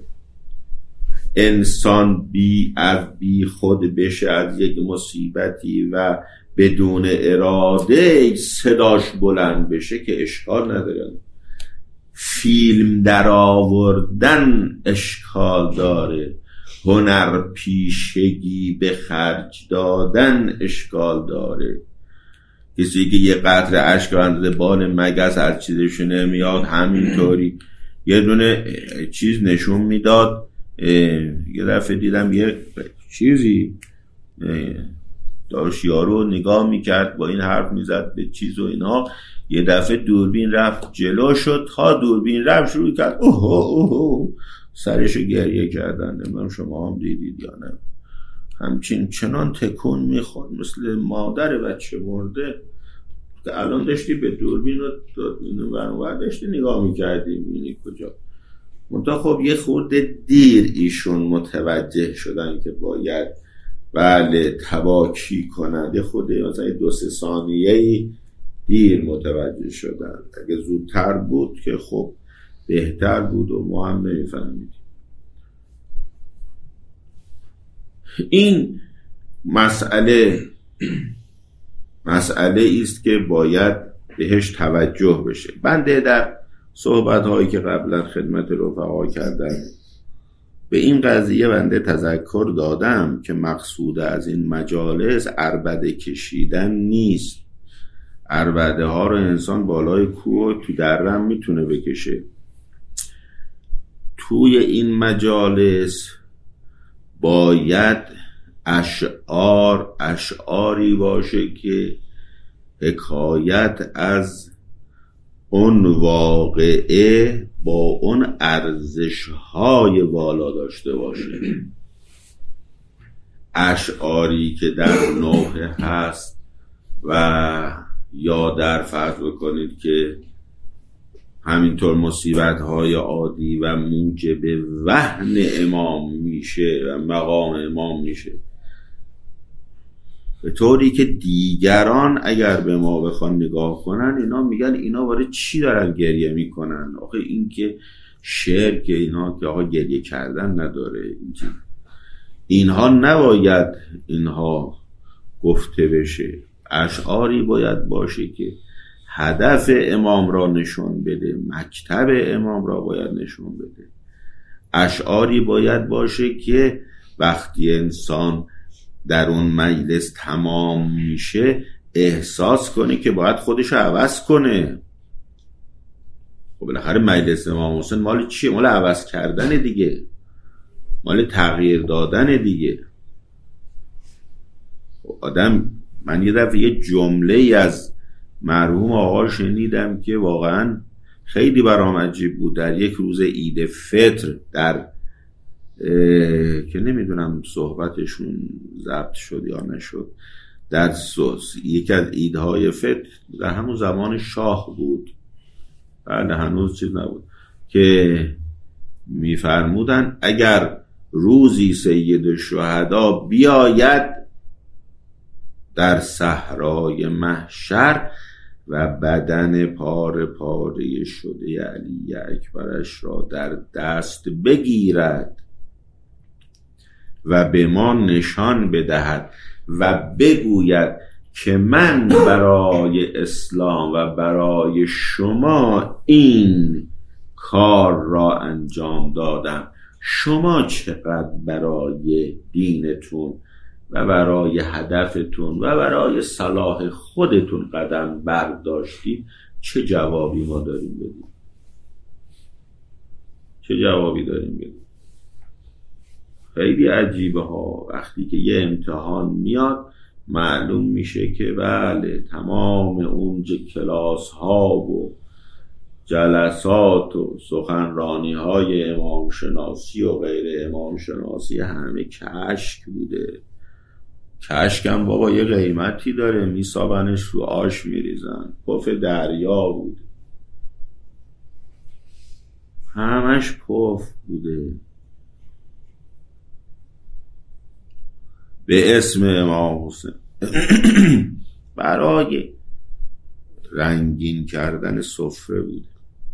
انسان بی خود بشه از یک مصیبتی و بدون اراده صداش بلند بشه که اشکال نداره. فیلم در آوردن اشکال داره، هنر پیشگی به خرج دادن اشکال داره. کسی که یه قطره اشک اندازه بال مگس از چیزش نمیاد، همینطوری یه دونه چیز نشون میداد. یه دفعه دیدم یه چیزی داشت یارو نگاه میکرد با این حرف میزد به چیز و اینا، یه دفعه دوربین رفت جلو شد، تا دوربین رفت شروع کرد اوه سرشو گریه کردن. نمیدونم شما هم دیدید یا نه، همچین چنان تکون میخورد مثل مادر بچه مرده که الان داشتی به دوربین و داشتی نگاه میکردی میبینی کجا. منتها خب یه خورده دیر ایشون متوجه شدن که باید بله تباکی کنند، خود مثلا 2-3 ثانیه‌ای دیر متوجه شدن. اگه زودتر بود که خب بهتر بود و ما هم نمیفهمیدیم. این مسئله است که باید بهش توجه بشه. بنده در صحبت‌هایی که قبلا خدمت رفقا کردم به این قضیه بنده تذکر دادم که مقصود از این مجالس عربده کشیدن نیست. عربده ها رو انسان بالای کوه تو درم میتونه بکشه. توی این مجالس باید اشعاری باشه که حکایت از اون واقعه با اون ارزش‌های والا داشته باشه. اشعاری که در نوحه هست و یا در فرض بکنید که همینطور مصیبت‌های عادی و موجب وهن امام میشه و مقام امام میشه، به طوری که دیگران اگر به ما بخوان نگاه کنن اینا میگن اینا برای چی دارن گریه میکنن؟ آخه این که شعر که اینا که آقا گریه کردن نداره، اینها نباید اینها گفته بشه. اشعاری باید باشه که هدف امام را نشون بده، مکتب امام را باید نشون بده. اشعاری باید باشه که وقتی انسان در اون مجلس تمام میشه احساس کنه که باید خودش رو عوض کنه. خب بالاخره مجلس امام حسین مال چیه؟ مال عوض کردن دیگه، مال تغییر دادن دیگه. خب آدم، من یه دفعه یه جمله ای از مرحوم آقا شنیدم که واقعا خیلی برام عجیب بود. در یک روز عید فطر، در که نمیدونم صحبتشون ضبط شد یا نشد، در یکی از عیدهای فطر در همون زمان شاه بود، بعد هنوز چیز نبود، که میفرمودن اگر روزی سید الشهدا بیاید در صحرای محشر و بدن پاره پاره شده علی اکبرش را در دست بگیرد و به ما نشان بدهد و بگوید که من برای اسلام و برای شما این کار را انجام دادم، شما چقدر برای دینتون و برای هدفتون و برای صلاح خودتون قدم برداشتید، چه جوابی ما داریم بدیم؟ چه جوابی داریم بدیم؟ خیلی عجیبه ها. وقتی که یه امتحان میاد معلوم میشه که بله تمام اون کلاس ها و جلسات و سخنرانی های امام شناسی و غیر امام شناسی همه کشک بوده. کشک هم بابا یه قیمتی داره، میسابنش رو آش میریزن، پف دریا بوده، همش پف بوده. به اسم امام حسین برای رنگین کردن سفره بوده.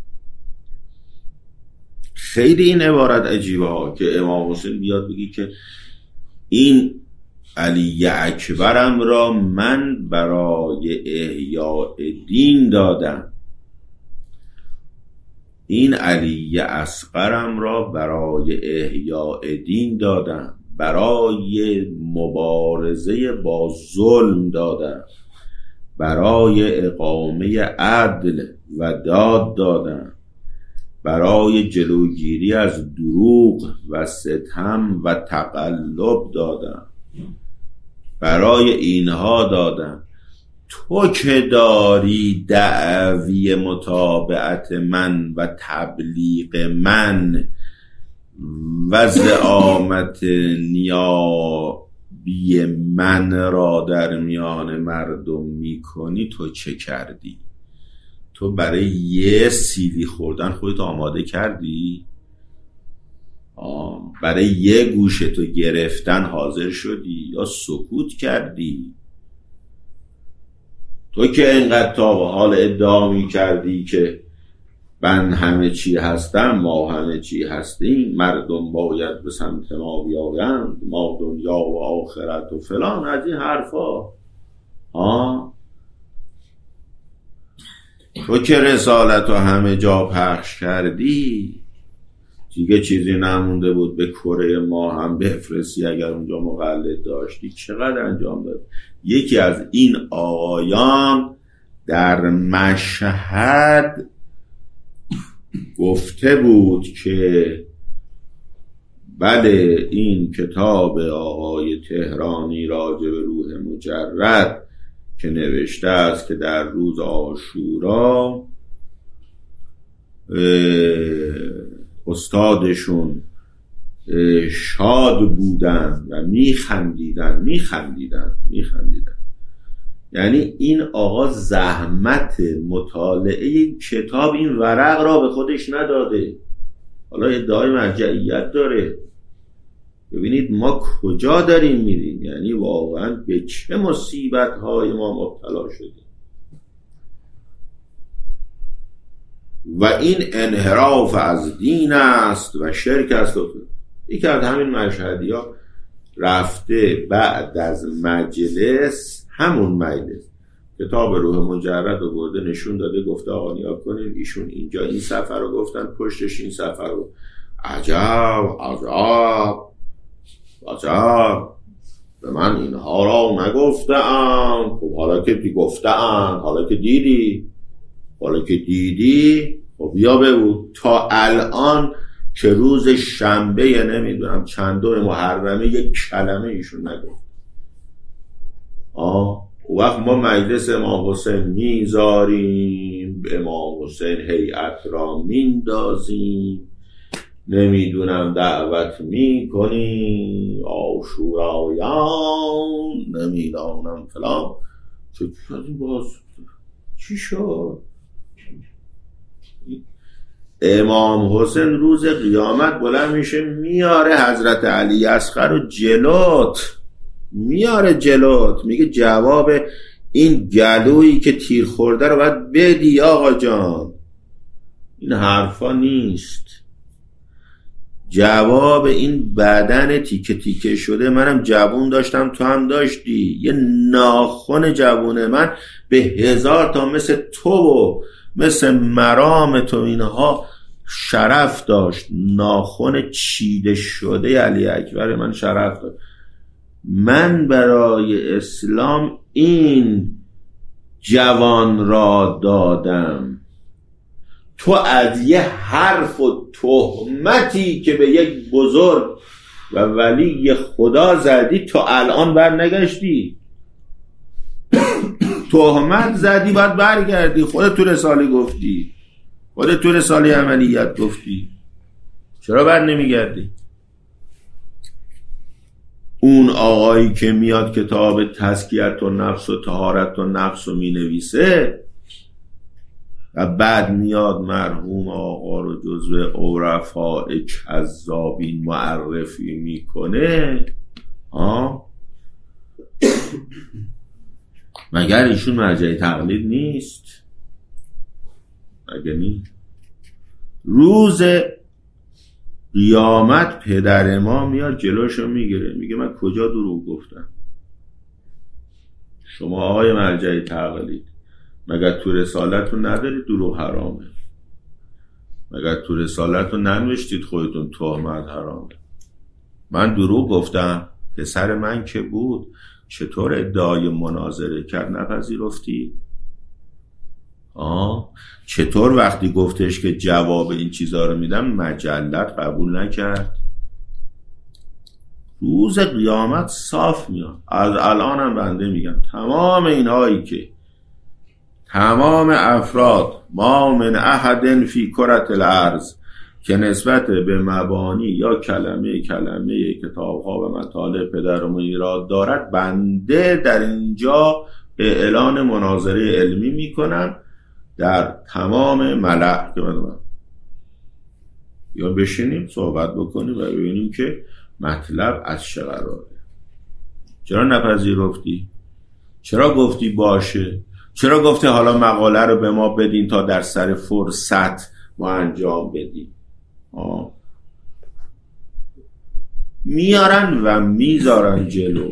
خیلی این عبارت عجیبه ها که امام حسین بیاد بگی که این علی اکبرم را من برای احیاء دین دادم، این علی اصغرم را برای احیاء دین دادم، برای مبارزه با ظلم دادم، برای اقامه عدل و داد دادم، برای جلوگیری از دروغ و ستم و تقلب دادم، برای اینها دادم. تو که داری دعوی متابعت من و تبلیغ من و زعامت نیابی من را در میان مردم میکنی، تو چه کردی؟ تو برای یه سیلی خوردن خودت آماده کردی؟ برای یه گوشتو گرفتن حاضر شدی یا سکوت کردی؟ تو که اینقدر تا به حال ادعا می کردی که من همه چی هستم، ما همه چی هستیم، مردم باید به سمت ما بیایند، ما دنیا و آخرت و فلان، از این حرفا. تو که رسالت رو همه جا پخش کردی، دیگه چیزی نمونده بود به کره ما هم بفرستی اگر اونجا مقلد داشتی. چقدر انجام داد. یکی از این آقایان در مشهد گفته بود که بله این کتاب آقای تهرانی راجع به روح مجرد که نوشته است که در روز عاشورا استادشون شاد بودن و میخندیدن. یعنی این آقا زحمت مطالعه کتاب این ورق را به خودش نداده، حالا ادعای مرجعیت داره. ببینید ما کجا داریم میریم، یعنی واقعا به چه مصیبت های ما مبتلا شدیم. و این انحراف از دین است و شرک است. یکی از همین مشهدی ها رفته بعد از مجلس، همون مجلس، کتاب روح مجرد رو برده نشون داده، گفته آقا نیا کنیم ایشون اینجا این صفحه رو گفتن، پشتش این صفحه رو. عجب عجب عجب. به من اینها را نگفته‌ام. خب حالا که گفته‌ام، حالا که دیدی خب بیا بگو. تا الان که روز شنبه نمیدونم چندم محرمه یک کلمه ایشون نگفت. وقت ما مجلس امام حسین میذاریم، به امام حسین هیئت را میندازیم، نمیدونم دعوت میکنیم، عاشورایان نمیدونم فلان. چی شد؟ امام حسین روز قیامت بلند میشه میاره حضرت علی اصغر رو جلوت، میگه جواب این گلویی که تیر خورده رو باید بدی آقا جان. این حرفا نیست. جواب این بدن تیکه تیکه شده، منم جوون داشتم تو هم داشتی، یه ناخن جوون من به 1000 تا مثل تو و مثل مرام تو اینها شرف داشت. ناخن چیده شده علی اکبر من شرف داشت. من برای اسلام این جوان را دادم. تو از یه حرف و تهمتی که به یک بزرگ و ولی خدا زدی تو الان بر نگشتی. تهمت زدی باید برگردی. خودت تو رساله گفتی، خودت تو رساله عملیات گفتی، چرا بر نمیگردی؟ اون آقایی که میاد کتاب تزکیت و نفس و طهارت و نفس رو مینویسه و بعد میاد مرحوم آقا رو جزو عرفاء کذابین معرفی میکنه، مگر ایشون مرجع تقلید نیست؟ مگر نیست؟ روز قیامت پدر ما میاد جلوشو میگیره، میگه من کجا دروغ گفتم؟ شما آقای مرجع تقلید مگر تو رسالتون ندارید دروغ حرامه؟ مگر تو رسالتون ننوشتید خودتون تهمت حرامه؟ من دروغ گفتم؟ پسر من که بود چطور ادعای مناظره کرد نپذیرفتی؟ چطور وقتی گفتش که جواب این چیزا رو میدم مجلت قبول نکرد؟ روز قیامت صاف میاد. از الانم بنده میگم تمام اینهایی که تمام افراد ما من احد فی کرة الارض که نسبت به مبانی یا کلمه کتاب‌ها و مطالب پدرمون ایراد دارد، بنده در اینجا اعلان مناظره علمی میکنم در تمام ملأ که من یا بشینیم صحبت بکنیم و ببینیم که مطلب از چه قراره. چرا نپذیرفتی؟ چرا گفتی باشه؟ چرا گفتی حالا مقاله رو به ما بدین تا در سر فرصت ما انجام بدیم؟ میارن و میذارن جلو.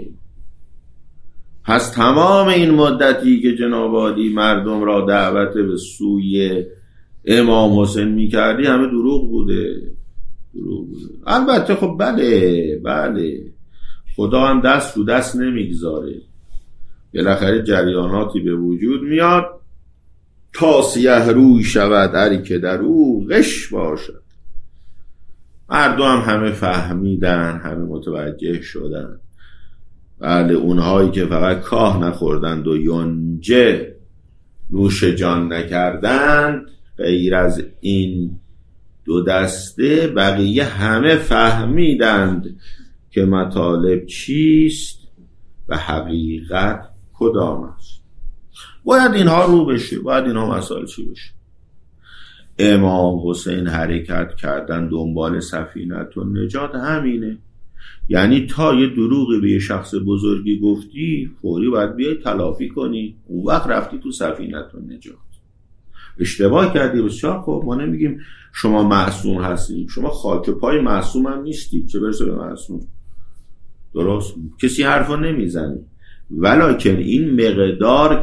پس تمام این مدتی که جناب عالی مردم را دعوت به سوی امام حسین میکردی همه دروغ بوده. البته خب بله خدا هم دست رو دست نمیگذاره، بالاخره جریاناتی به وجود میاد تا سیه روی شود هری که در او غش باشد. مردم همه فهمیدن، همه متوجه شدن. بله اونهایی که فقط کاه نخوردند و یونجه نوش جان نکردند، غیر از این دو دسته بقیه همه فهمیدند که مطالب چیست و حقیقت کدام است. باید اینها رو بشه، باید اینها مسائل چی بشه. امام حسین حرکت کردن دنبال سفینت و نجات همینه. یعنی تا یه دروغی به یه شخص بزرگی گفتی فوری باید بیای تلافی کنی، اون وقت رفتی تو سفینت و نجات. اشتباه کردی بسیار خوب، ما نمیگیم شما معصوم هستی، شما خاک پای معصوم هم نیستی، چه برسه به معصوم. درست کسی حرفا نمیزنی، ولکن این مقدار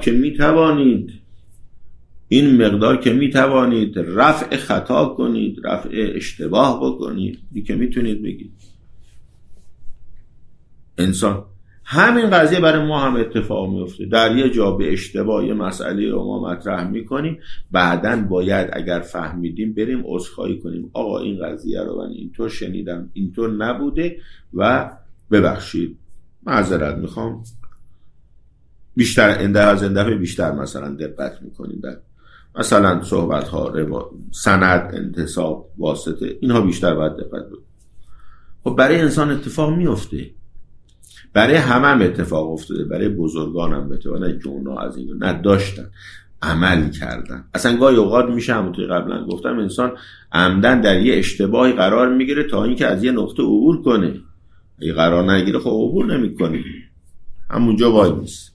که میتوانید رفع خطا کنید، رفع اشتباه بکنید، این که میتونید بگید. انسان همین قضیه برای ما هم اتفاق میفته. در یه جا به اشتباه یه مسئله رو ما مطرح میکنیم، بعداً باید اگر فهمیدیم بریم عذرخواهی کنیم، آقا این قضیه رو من اینطور شنیدم، اینطور نبوده و ببخشید، معذرت میخوام. بیشتر از این دفعه بیشتر مثلا دقت میکنیم در مثلا صحبت ها، سند، انتساب، واسطه، اینها بیشتر باید دقت بود. خب برای انسان اتفاق میفته، برای همه اتفاق افتاده، برای بزرگان هم اتفاق، نه که اونا از اینو نداشتن، عمل کردن. اصلا گاهی اوقات میشه، همونطور قبلا گفتم، انسان عمدن در یه اشتباهی قرار میگیره تا اینکه از یه نقطه عبور کنه. اگه قرار نگیره خب عبور نمیکنه، همونجا وای میسته.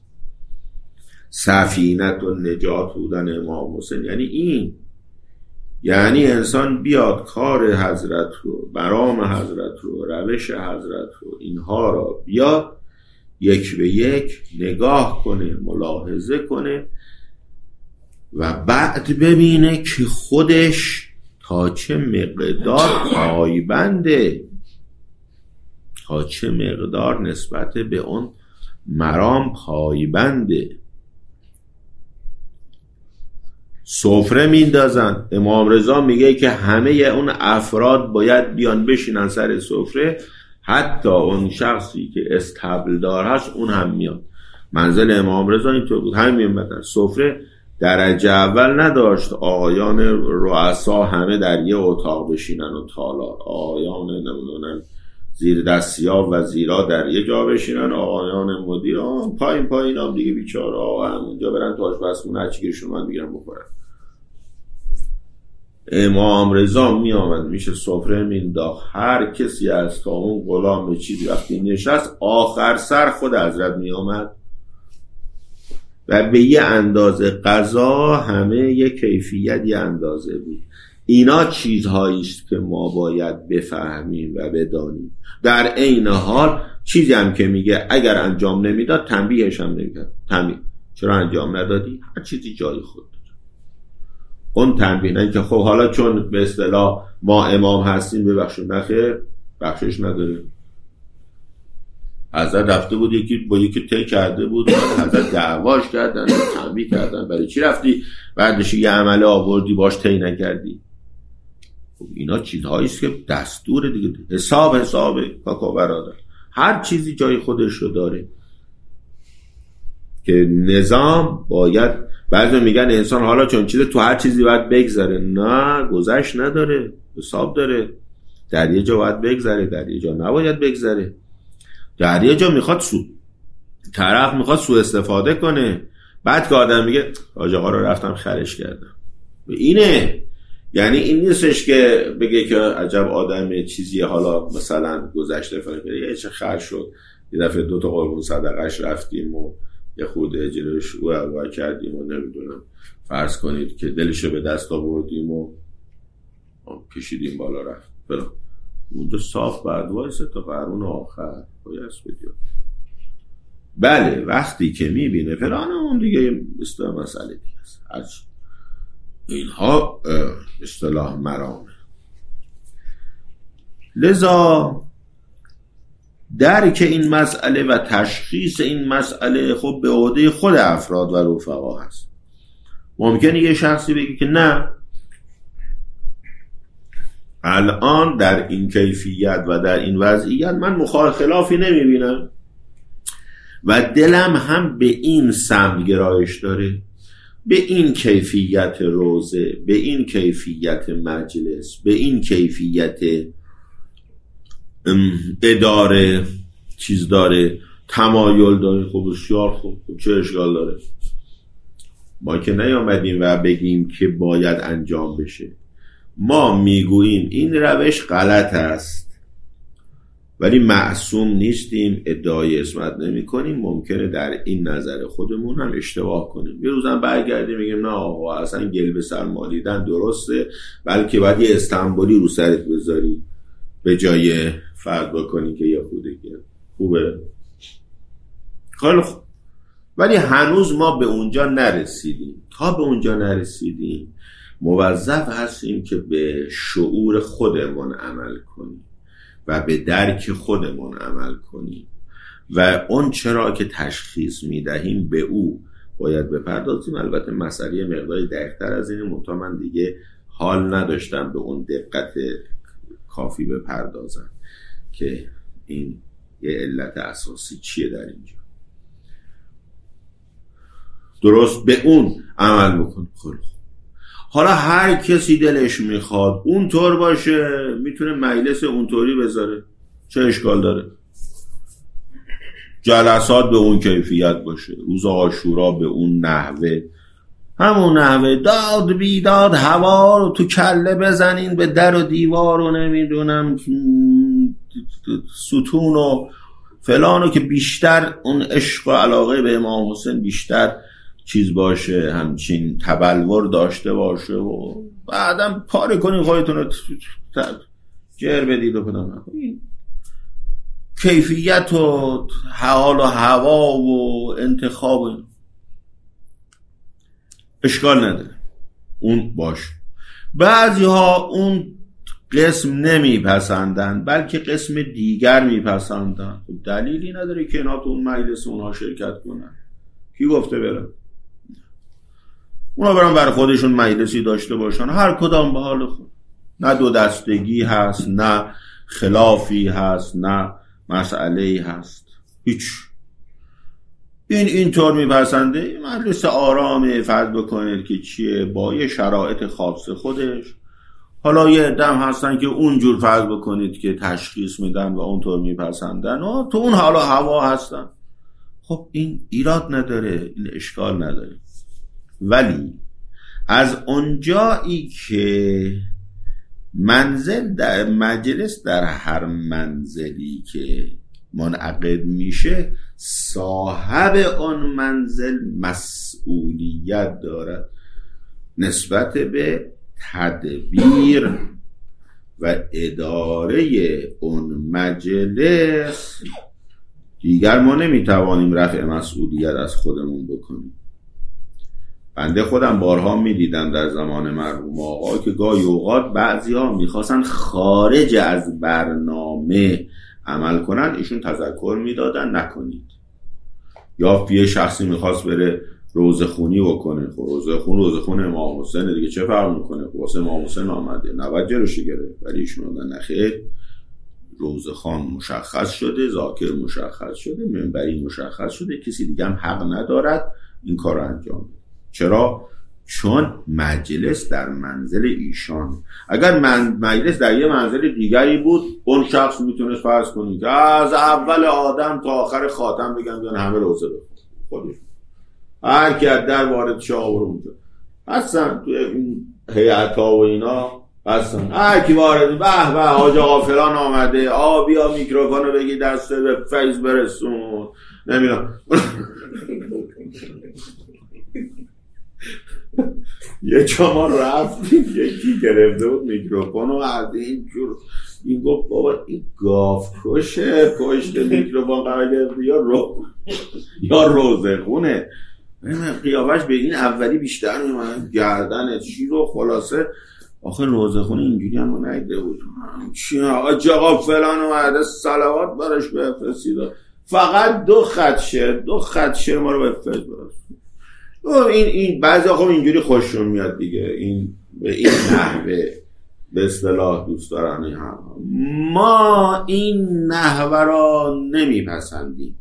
سفینت و نجات بودن امام حسین یعنی این، یعنی انسان بیاد کار حضرت رو، برام حضرت رو، روش حضرت رو، اینها رو بیاد یک به یک نگاه کنه، ملاحظه کنه و بعد ببینه که خودش تا چه مقدار پایبنده، تا چه مقدار نسبت به اون مرام پایبنده. سفره میندازن، امام رضا میگه که همه اون افراد باید بیان بشینن سر سفره، حتی اون شخصی که استبلدار هست اون هم میاد. منزل امام رضا اینطور بود، همه میامدن سفره. درجه اول نداشت آقایان رؤسا همه در یه اتاق بشینن و تالار، آقایان نمیدونن زیر دستیار و وزیرا در یه جا بشینن، آقایان مدیران پایین هم دیگه بیچاره آقا همونجا برن تو آشپزخونه هر چی که شما بگیرن بخورن. امام رضا می آمد میشه سفره مینداخت، هر کسی از تا اون غلام به چیزی وقتی نشست، آخر سر خود حضرت می آمد و به یه اندازه غذا همه یه کیفیت یه اندازه بود. اینا چیزهایی است که ما باید بفهمیم و بدانیم. در عین حال چیزی هم که میگه اگر انجام نمیداد تنبیهش هم نمیکرد. تنبیه چرا انجام ندادی؟ هر چیزی جای خود داره. اون تنبیه نه که خب حالا چون به اصطلاح ما امام هستیم ببخشید، نخیر، بخشش نداره. حضرت رفته بود یکی با یکی طی کرده بود، حضرت دعواش کردن، تنبیه کردن، برای چی رفتی بعدش یه عمله آوردی باش طی نکردی؟ خب اینا چیزهایی است که دستور دیگه، حساب کاکا برادر، هر چیزی جای خودش رو داره که نظام باید. بعضی میگن انسان حالا چون چیزه تو هر چیزی باید بگذره، نه، گذشت نداره، حساب داره. در یه جا باید بگذره، در یه جا نباید بگذره. در یه جا میخواد طرف میخواد سوء استفاده کنه، بعد که آدم میگه حاج آقا رو رفتم خرش کردم، اینه. یعنی این نیستش که بگه که عجب آدم چیزیه، حالا مثلا گذشته فکر یه چه خر شد، یه دفعه 2 تا قربون صدقش رفتیم و یه خود اجرش او کردیم و نمیدونم فرض کنید که دلشو به دست آوردیم و کشیدیم بالا رفت فلان. اونجا صاف بعد وایسه تا قرون آخر بایست بدید. بله وقتی که میبینه فلان اون دیگه مسئله دیگه است. اینها اصطلاح مرامه. لذا درک این مسئله و تشخیص این مسئله خب به عهده خود افراد و رفقا هست. ممکنه یه شخصی بگه که نه، الان در این کیفیت و در این وضعیت من خلافی نمیبینم و دلم هم به این سمت گرایش داره، به این کیفیت روزه، به این کیفیت مجلس، به این کیفیت اداره چیز داره، تمایل داره. خب بسیار خوب، چه اشکال داره؟ ما که نیامدیم و بگیم که باید انجام بشه، ما میگوییم این روش غلط است ولی معصوم نیستیم، ادعای عصمت نمی کنیم. ممکنه در این نظر خودمون هم اشتباه کنیم، یه روزم برگردیم میگیم نه آقا اصلا گل به سر مالیدن درسته، بلکه باید یه استنبولی رو سرت بذاری به جای فرض بکنی که یه خوبه. خیلی خوب، ولی هنوز ما به اونجا نرسیدیم. تا به اونجا نرسیدیم موظف هستیم که به شعور خودمون عمل کنیم و به درک خودمون عمل کنیم و اون چرا که تشخیص میدهیم به او باید بپردازیم. البته مسئله مقداری دقیق‌تر از اینه، منتها من دیگه حال نداشتم به اون دقت کافی بپردازم که این یه علت اساسی چیه در اینجا. درست به اون عمل بکن. حالا هر کسی دلش میخواد اونطور باشه میتونه مجلس اونطوری بذاره، چه اشکال داره؟ جلسات به اون کیفیت باشه، روز عاشورا به اون نحوه، همون نحوه داد بیداد هوا رو تو کله بزنین به در و دیوار و نمیدونم ستون و فلانو که بیشتر اون عشق و علاقه به امام حسین بیشتر چیز باشه، همچین تبلور داشته باشه و بعدم پاره کنین خودتون رو جر بدید و پدام نکنین. کیفیت و حال و هوا و انتخاب اشکال نداره، اون باش. بعضی ها اون قسم نمیپسندن بلکه قسم دیگر میپسندن. دلیلی نداره که اینا تو اون مجلس اونها شرکت کنن. کی گفته برن؟ اونا برن بر خودشون مجلسی داشته باشن، هر کدام به حال خود. نه دو دستگی هست، نه خلافی هست، نه مسئله‌ای هست، هیچ. اینطور میپسنده مجلس آرامه، فرض بکنید که چیه، با یه شرایط خاص خودش. حالا یه دم هستن که اونجور فرض بکنید که تشخیص میدن و اونطور میپسندن و تو اون حالا هوا هستن. خب این ایراد نداره، این اشکال نداره. ولی از اونجایی که منزل در مجلس در هر منزلی که منعقد میشه صاحب اون منزل مسئولیت دارد نسبت به تدبیر و اداره اون مجلس. دیگر ما نمیتوانیم رفع مسئولیت از خودمون بکنیم. بنده خودم بارها میدیدم در زمان مرحوم آقا که گاهی اوقات بعضی ها میخواستن خارج از برنامه عمل کنن، ایشون تذکر میدادن نکنید. یا یه شخصی میخواست بره روزه خونی بکنه، خب روزه خون امام حسین دیگه چه فرق میکنه؟ واسه امام حسین آمده 90 جلوشی گرفت، ولی ایشون آمدن نخیر، روزه خان مشخص شده، ذاکر مشخص شده، منبری مشخص شده، کسی دیگه هم حق ندارد این کار رو انجام بده. چرا؟ چون مجلس در منزل ایشان. اگر مجلس در یه منزل دیگری بود اون شخص میتونست فرض کنید که از اول آدم تا آخر خاتم بگن بیان همه روزه بخون خودشون، هر کی از در وارد شه آور اونجا هستن توی این هیئت‌ها و اینا هستن، هر کی وارد به به حاج آقا فلان آمده، بیا میکروفونو بگی دست به فیض برسون، نمیدونم. یه چما رفتیم یکی گرفته بود میکروفون و از این جور این گفت بابا این گاف کشه پشت میکروفون قرار گرفته یا روزه خونه. قیافش به این اولی بیشتر میمونه، گردن چی رو خلاصه. آخه روزه خونه اینجوری هم نایده بود چی آقا فلان اومده صلوات براش بفرستید، فقط دو خط شعر ما رو بفرست براش. این بعضی خب اینجوری خوششون میاد دیگه، این به این نحوه به اصطلاح دوست دارن. هم ما این نحوه را نمیپسندیم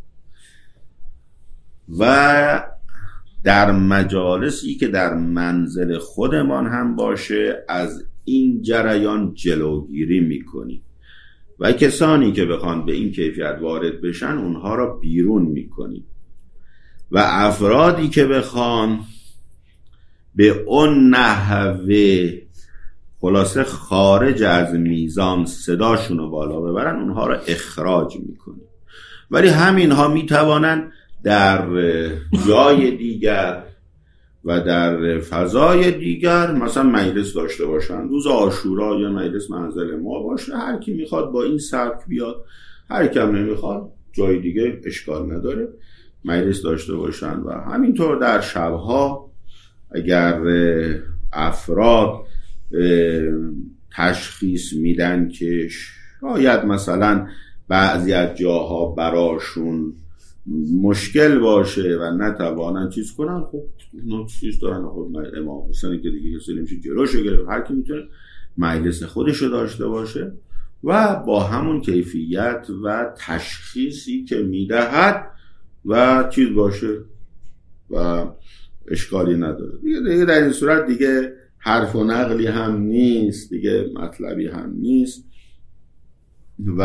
و در مجالسی که در منزل خودمان هم باشه از این جریان جلوگیری میکنیم و کسانی که بخوان به این کیفیت وارد بشن اونها را بیرون میکنیم و افرادی که بخوان به اون نحوه خلاصه خارج از میزان صداشون رو بالا ببرن اونها رو اخراج میکنیم. ولی همینها میتوانن در جای دیگر و در فضای دیگر مثلا مجلس داشته باشن، روز عاشورا یا مجلس منزل ما باشه، هر کی میخواد با این سبک بیاد، هر کی هم نمیخواد جای دیگه اشکال نداره مجلس داشته باشن. و همینطور در شبها اگر افراد تشخیص میدن که شاید مثلا بعضی از جاها براشون مشکل باشه و نتوانن چیز کنن، خب چیز دارن. خب امام حسینی که دیگه کسی نمیشه جلوشو گرفت، هر کی میتونه مجلس خودشو داشته باشه و با همون کیفیت و تشخیصی که میدهد و چیز باشه و اشکالی نداره دیگه در این صورت دیگه حرف و نقلی هم نیست دیگه، مطلبی هم نیست. و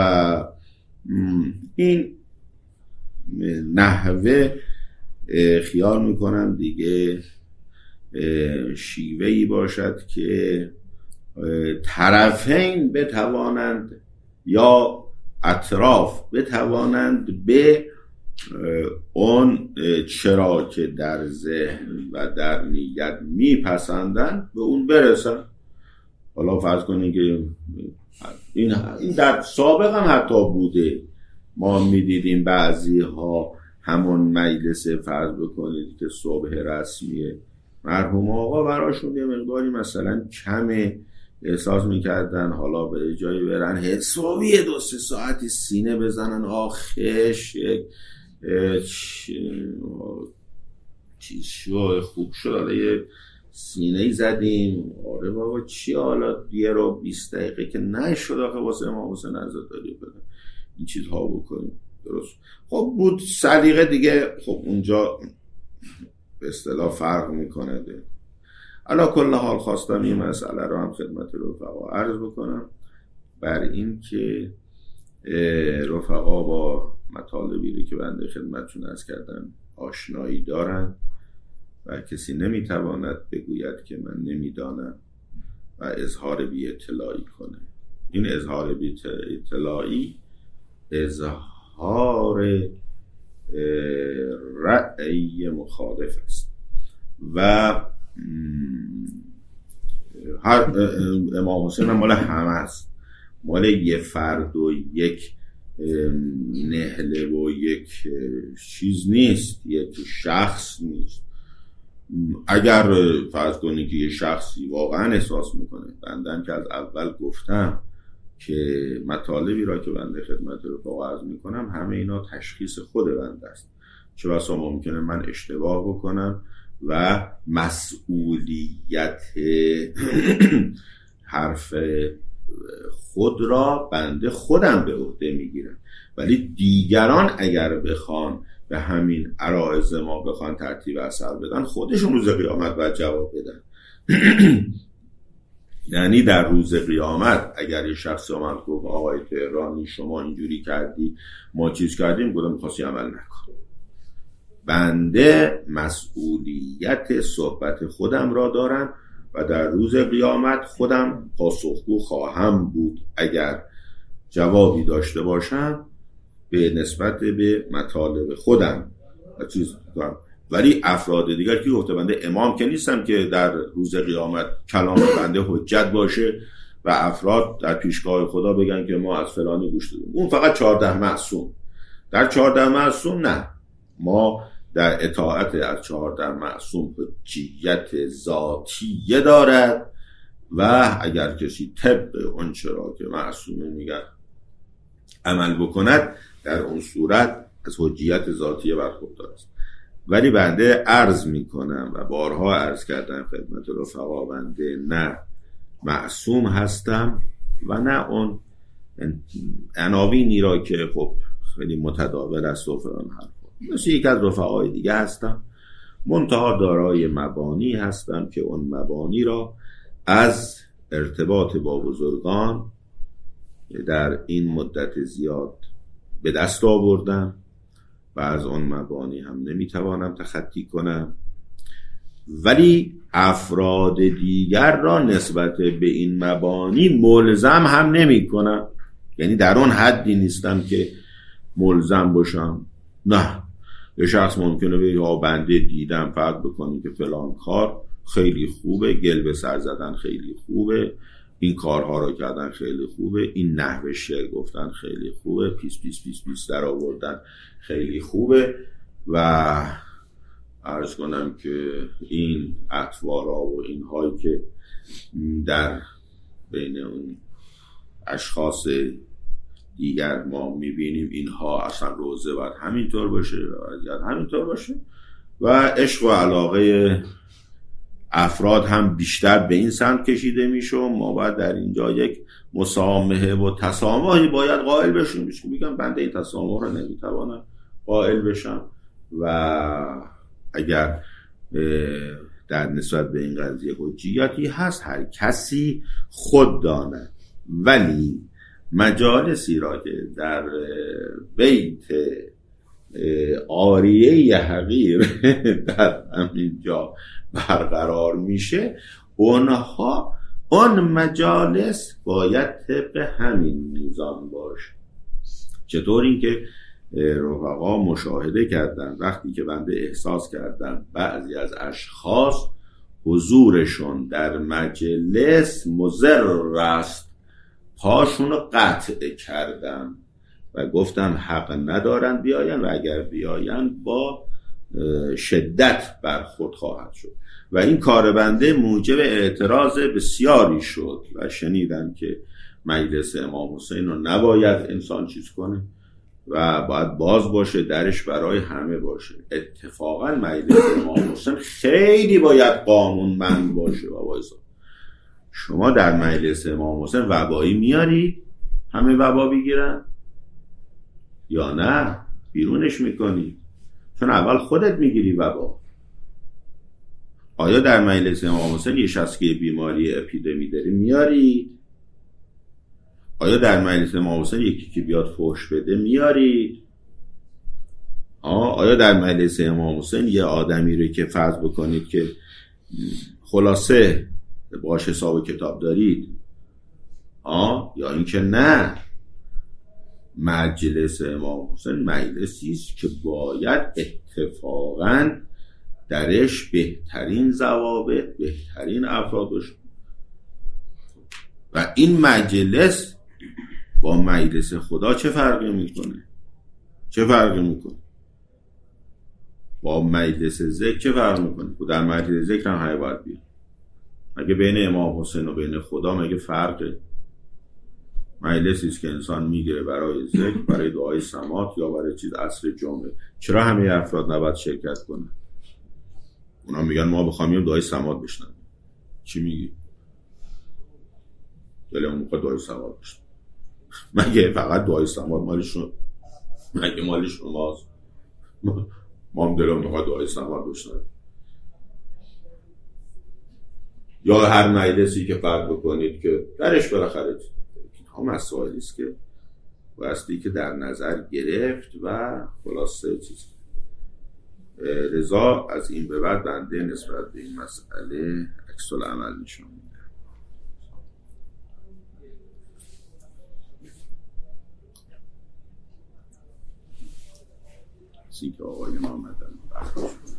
این نحوه خیال میکنم دیگه شیوهی باشد که طرفین بتوانند یا اطراف بتوانند به اون چرا که در ذهن و در نیت میپسندن به اون برسن. حالا فرض کنید که این در سابق هم حتی بوده، ما میدیدیم بعضی ها همون مجلس فرض بکنید که صبح رسمی مرحوم آقا براشون یه مقداری مثلا کمه، احساس میکردن حالا به جایی برن حسابی 2-3 ساعتی سینه بزنن آخش چیز شو خوب شد حالا یه سینه‌ای زدیم، آره بابا چی حالا 20 دقیقه که نشد آخه واسه امام حسین عزاداری بدن این چیزها بکنیم. درست خب بود صدیقه دیگه، خب اونجا به اصطلاح فرق میکنه ده. علا کل حال خواستم این مسئله رو هم خدمت رفقا عرض بکنم بر این که رفقا با مطالبی که بنده خدمتشون عرض کردم آشنایی دارن و کسی نمیتواند بگوید که من نمیدانم و اظهار بی اطلاعی کنه. این اظهار بی اطلاعی اظهار رأی مخالف است و هر امام حسین مال همه است، مال یه فرد و یک نهله و یک چیز نیست، یک شخص نیست. اگر فرض کنی که یه شخصی واقعا احساس میکنه، بندم که از اول گفتم که مطالبی را که بنده خدمت رو با عرض میکنم همه اینا تشخیص خود بنده است، چه بسا ممکنه من اشتباه بکنم و مسئولیت حرف خود را بنده خودم به عهده میگیرم، ولی دیگران اگر بخوان به همین عرایض ما بخوان ترتیب اثر بدن خودشون روز قیامت باید جواب بدن. یعنی در روز قیامت اگر یه شخص آمد گفت آقای تهرانی شما اینجوری کردی ما چیز کردیم، گفتم می‌خواستی عمل نکن، بنده مسئولیت صحبت خودم را دارم و در روز قیامت خودم پاسخگو خواهم بود اگر جوابی داشته باشم به نسبت به مطالب خودم و چیز کنم. ولی افراد دیگر که گفته بنده امام که نیستم که در روز قیامت کلام بنده حجت باشه و افراد در پیشگاه خدا بگن که ما از فلانی گوش دادیم. اون فقط 14 معصوم. در 14 معصوم نه، ما در اطاعت از 14 معصوم حجیت ذاتیه دارد و اگر کسی طبق اون چرا که معصومه میگن عمل بکند در اون صورت از حجیت ذاتیه برخوردار است. ولی بنده عرض میکنم و بارها عرض کردم خدمت رفقا بنده نه معصوم هستم و نه اون عناوینی را که خب خیلی متداول است و فلان حرفا، مثل یک از رفقای دیگه هستم، منتها دارای مبانی هستم که اون مبانی را از ارتباط با بزرگان در این مدت زیاد به دست آوردم و از اون مبانی هم نمیتوانم تخطی کنم، ولی افراد دیگر را نسبت به این مبانی ملزم هم نمی کنم. یعنی در اون حدی نیستم که ملزم باشم. نه، یه شخص ممکنه به یا بنده دیدم فرق بکنی که فلان کار خیلی خوبه، گل به سر زدن خیلی خوبه، این کارها رو کردن خیلی خوبه، این نحوه شعر گفتن خیلی خوبه، پیس در آوردن خیلی خوبه و عرض کنم که این اطوارا و اینهایی که در بین اون اشخاص دیگر ما میبینیم اینها اصلا روزه باید همینطور باشه و وضعیت همینطور باشه و عشق و علاقه افراد هم بیشتر به این سمت کشیده میشه. ما باید در اینجا یک مسامحه و تسامحی باید قائل بشیم. میگم بنده این تسامح رو نمیتوانم قائل بشم و اگر در نسبت به این قضیه حجیتی هست هر کسی خود داند، ولی مجالسی را که در بیت عاریه حقیر در همین جا برقرار میشه، اون مجالس باید طبق همین میزان باشه. چطور این که رفقا مشاهده کردن وقتی که بنده احساس کردم بعضی از اشخاص حضورشون در مجلس مضر است، پاشون رو قطع کردم و گفتم حق ندارن بیاین و اگر بیاین با شدت برخورد خواهد شد و این کار بنده موجب اعتراض بسیاری شد و شنیدم که مجلس امام حسین رو نباید انسان چیز کنه و باید باز باشه، درش برای همه باشه. اتفاقا مجلس امام حسین خیلی باید قانونمند باشه. بابا شما در مجلس امام حسین وبایی میاری همه وبا بگیرن یا نه بیرونش میکنی؟ چون اول خودت میگیری وبا. آیا در مجلس امام حسین یه شخص که بیماری اپیدمی داری میاری؟ آیا در مجلس امام حسین یکی که بیاد فحش بده میاری؟ آیا در مجلس امام حسین یه آدمی رو که فرض بکنید که خلاصه باش حساب کتاب دارید یا اینکه نه؟ مجلس امام حسین مجلسی است که باید اتفاقاً درش بهترین ضوابط، بهترین افراد باشه و این مجلس با مجلس خدا چه فرقی میکنه؟ چه فرقی میکنه؟ با مجلس ذکر چه فرق میکنه؟ در مجلس ذکر هم همه باید بیاد. مگه بین امام حسین و بین خدا مگه فرقه؟ مجلسی است که انسان میگیره برای ذکر، برای دعای سماعت یا برای چیز عصر جمعه. چرا همه افراد نباید شرکت کنن؟ اونا میگن ما بخوایم دعای سماعت بشنویم. چی میگی؟ دلمون میخواد دعای سماعت بشنویم. مگه فقط دعای سماعت مالشون؟ مگه مال شماست؟ ما هم دلمون میخواد دعای سماعت بشنویم. یا هر مجلسی که فرض بکنید که درش بالاخره ها مسائلی است که بایستی که در نظر گرفت و خلاصه چیز رضا از این به بعد بنده نسبت به این مسئله عکس العمل نشون میده. سی که آقای آمدن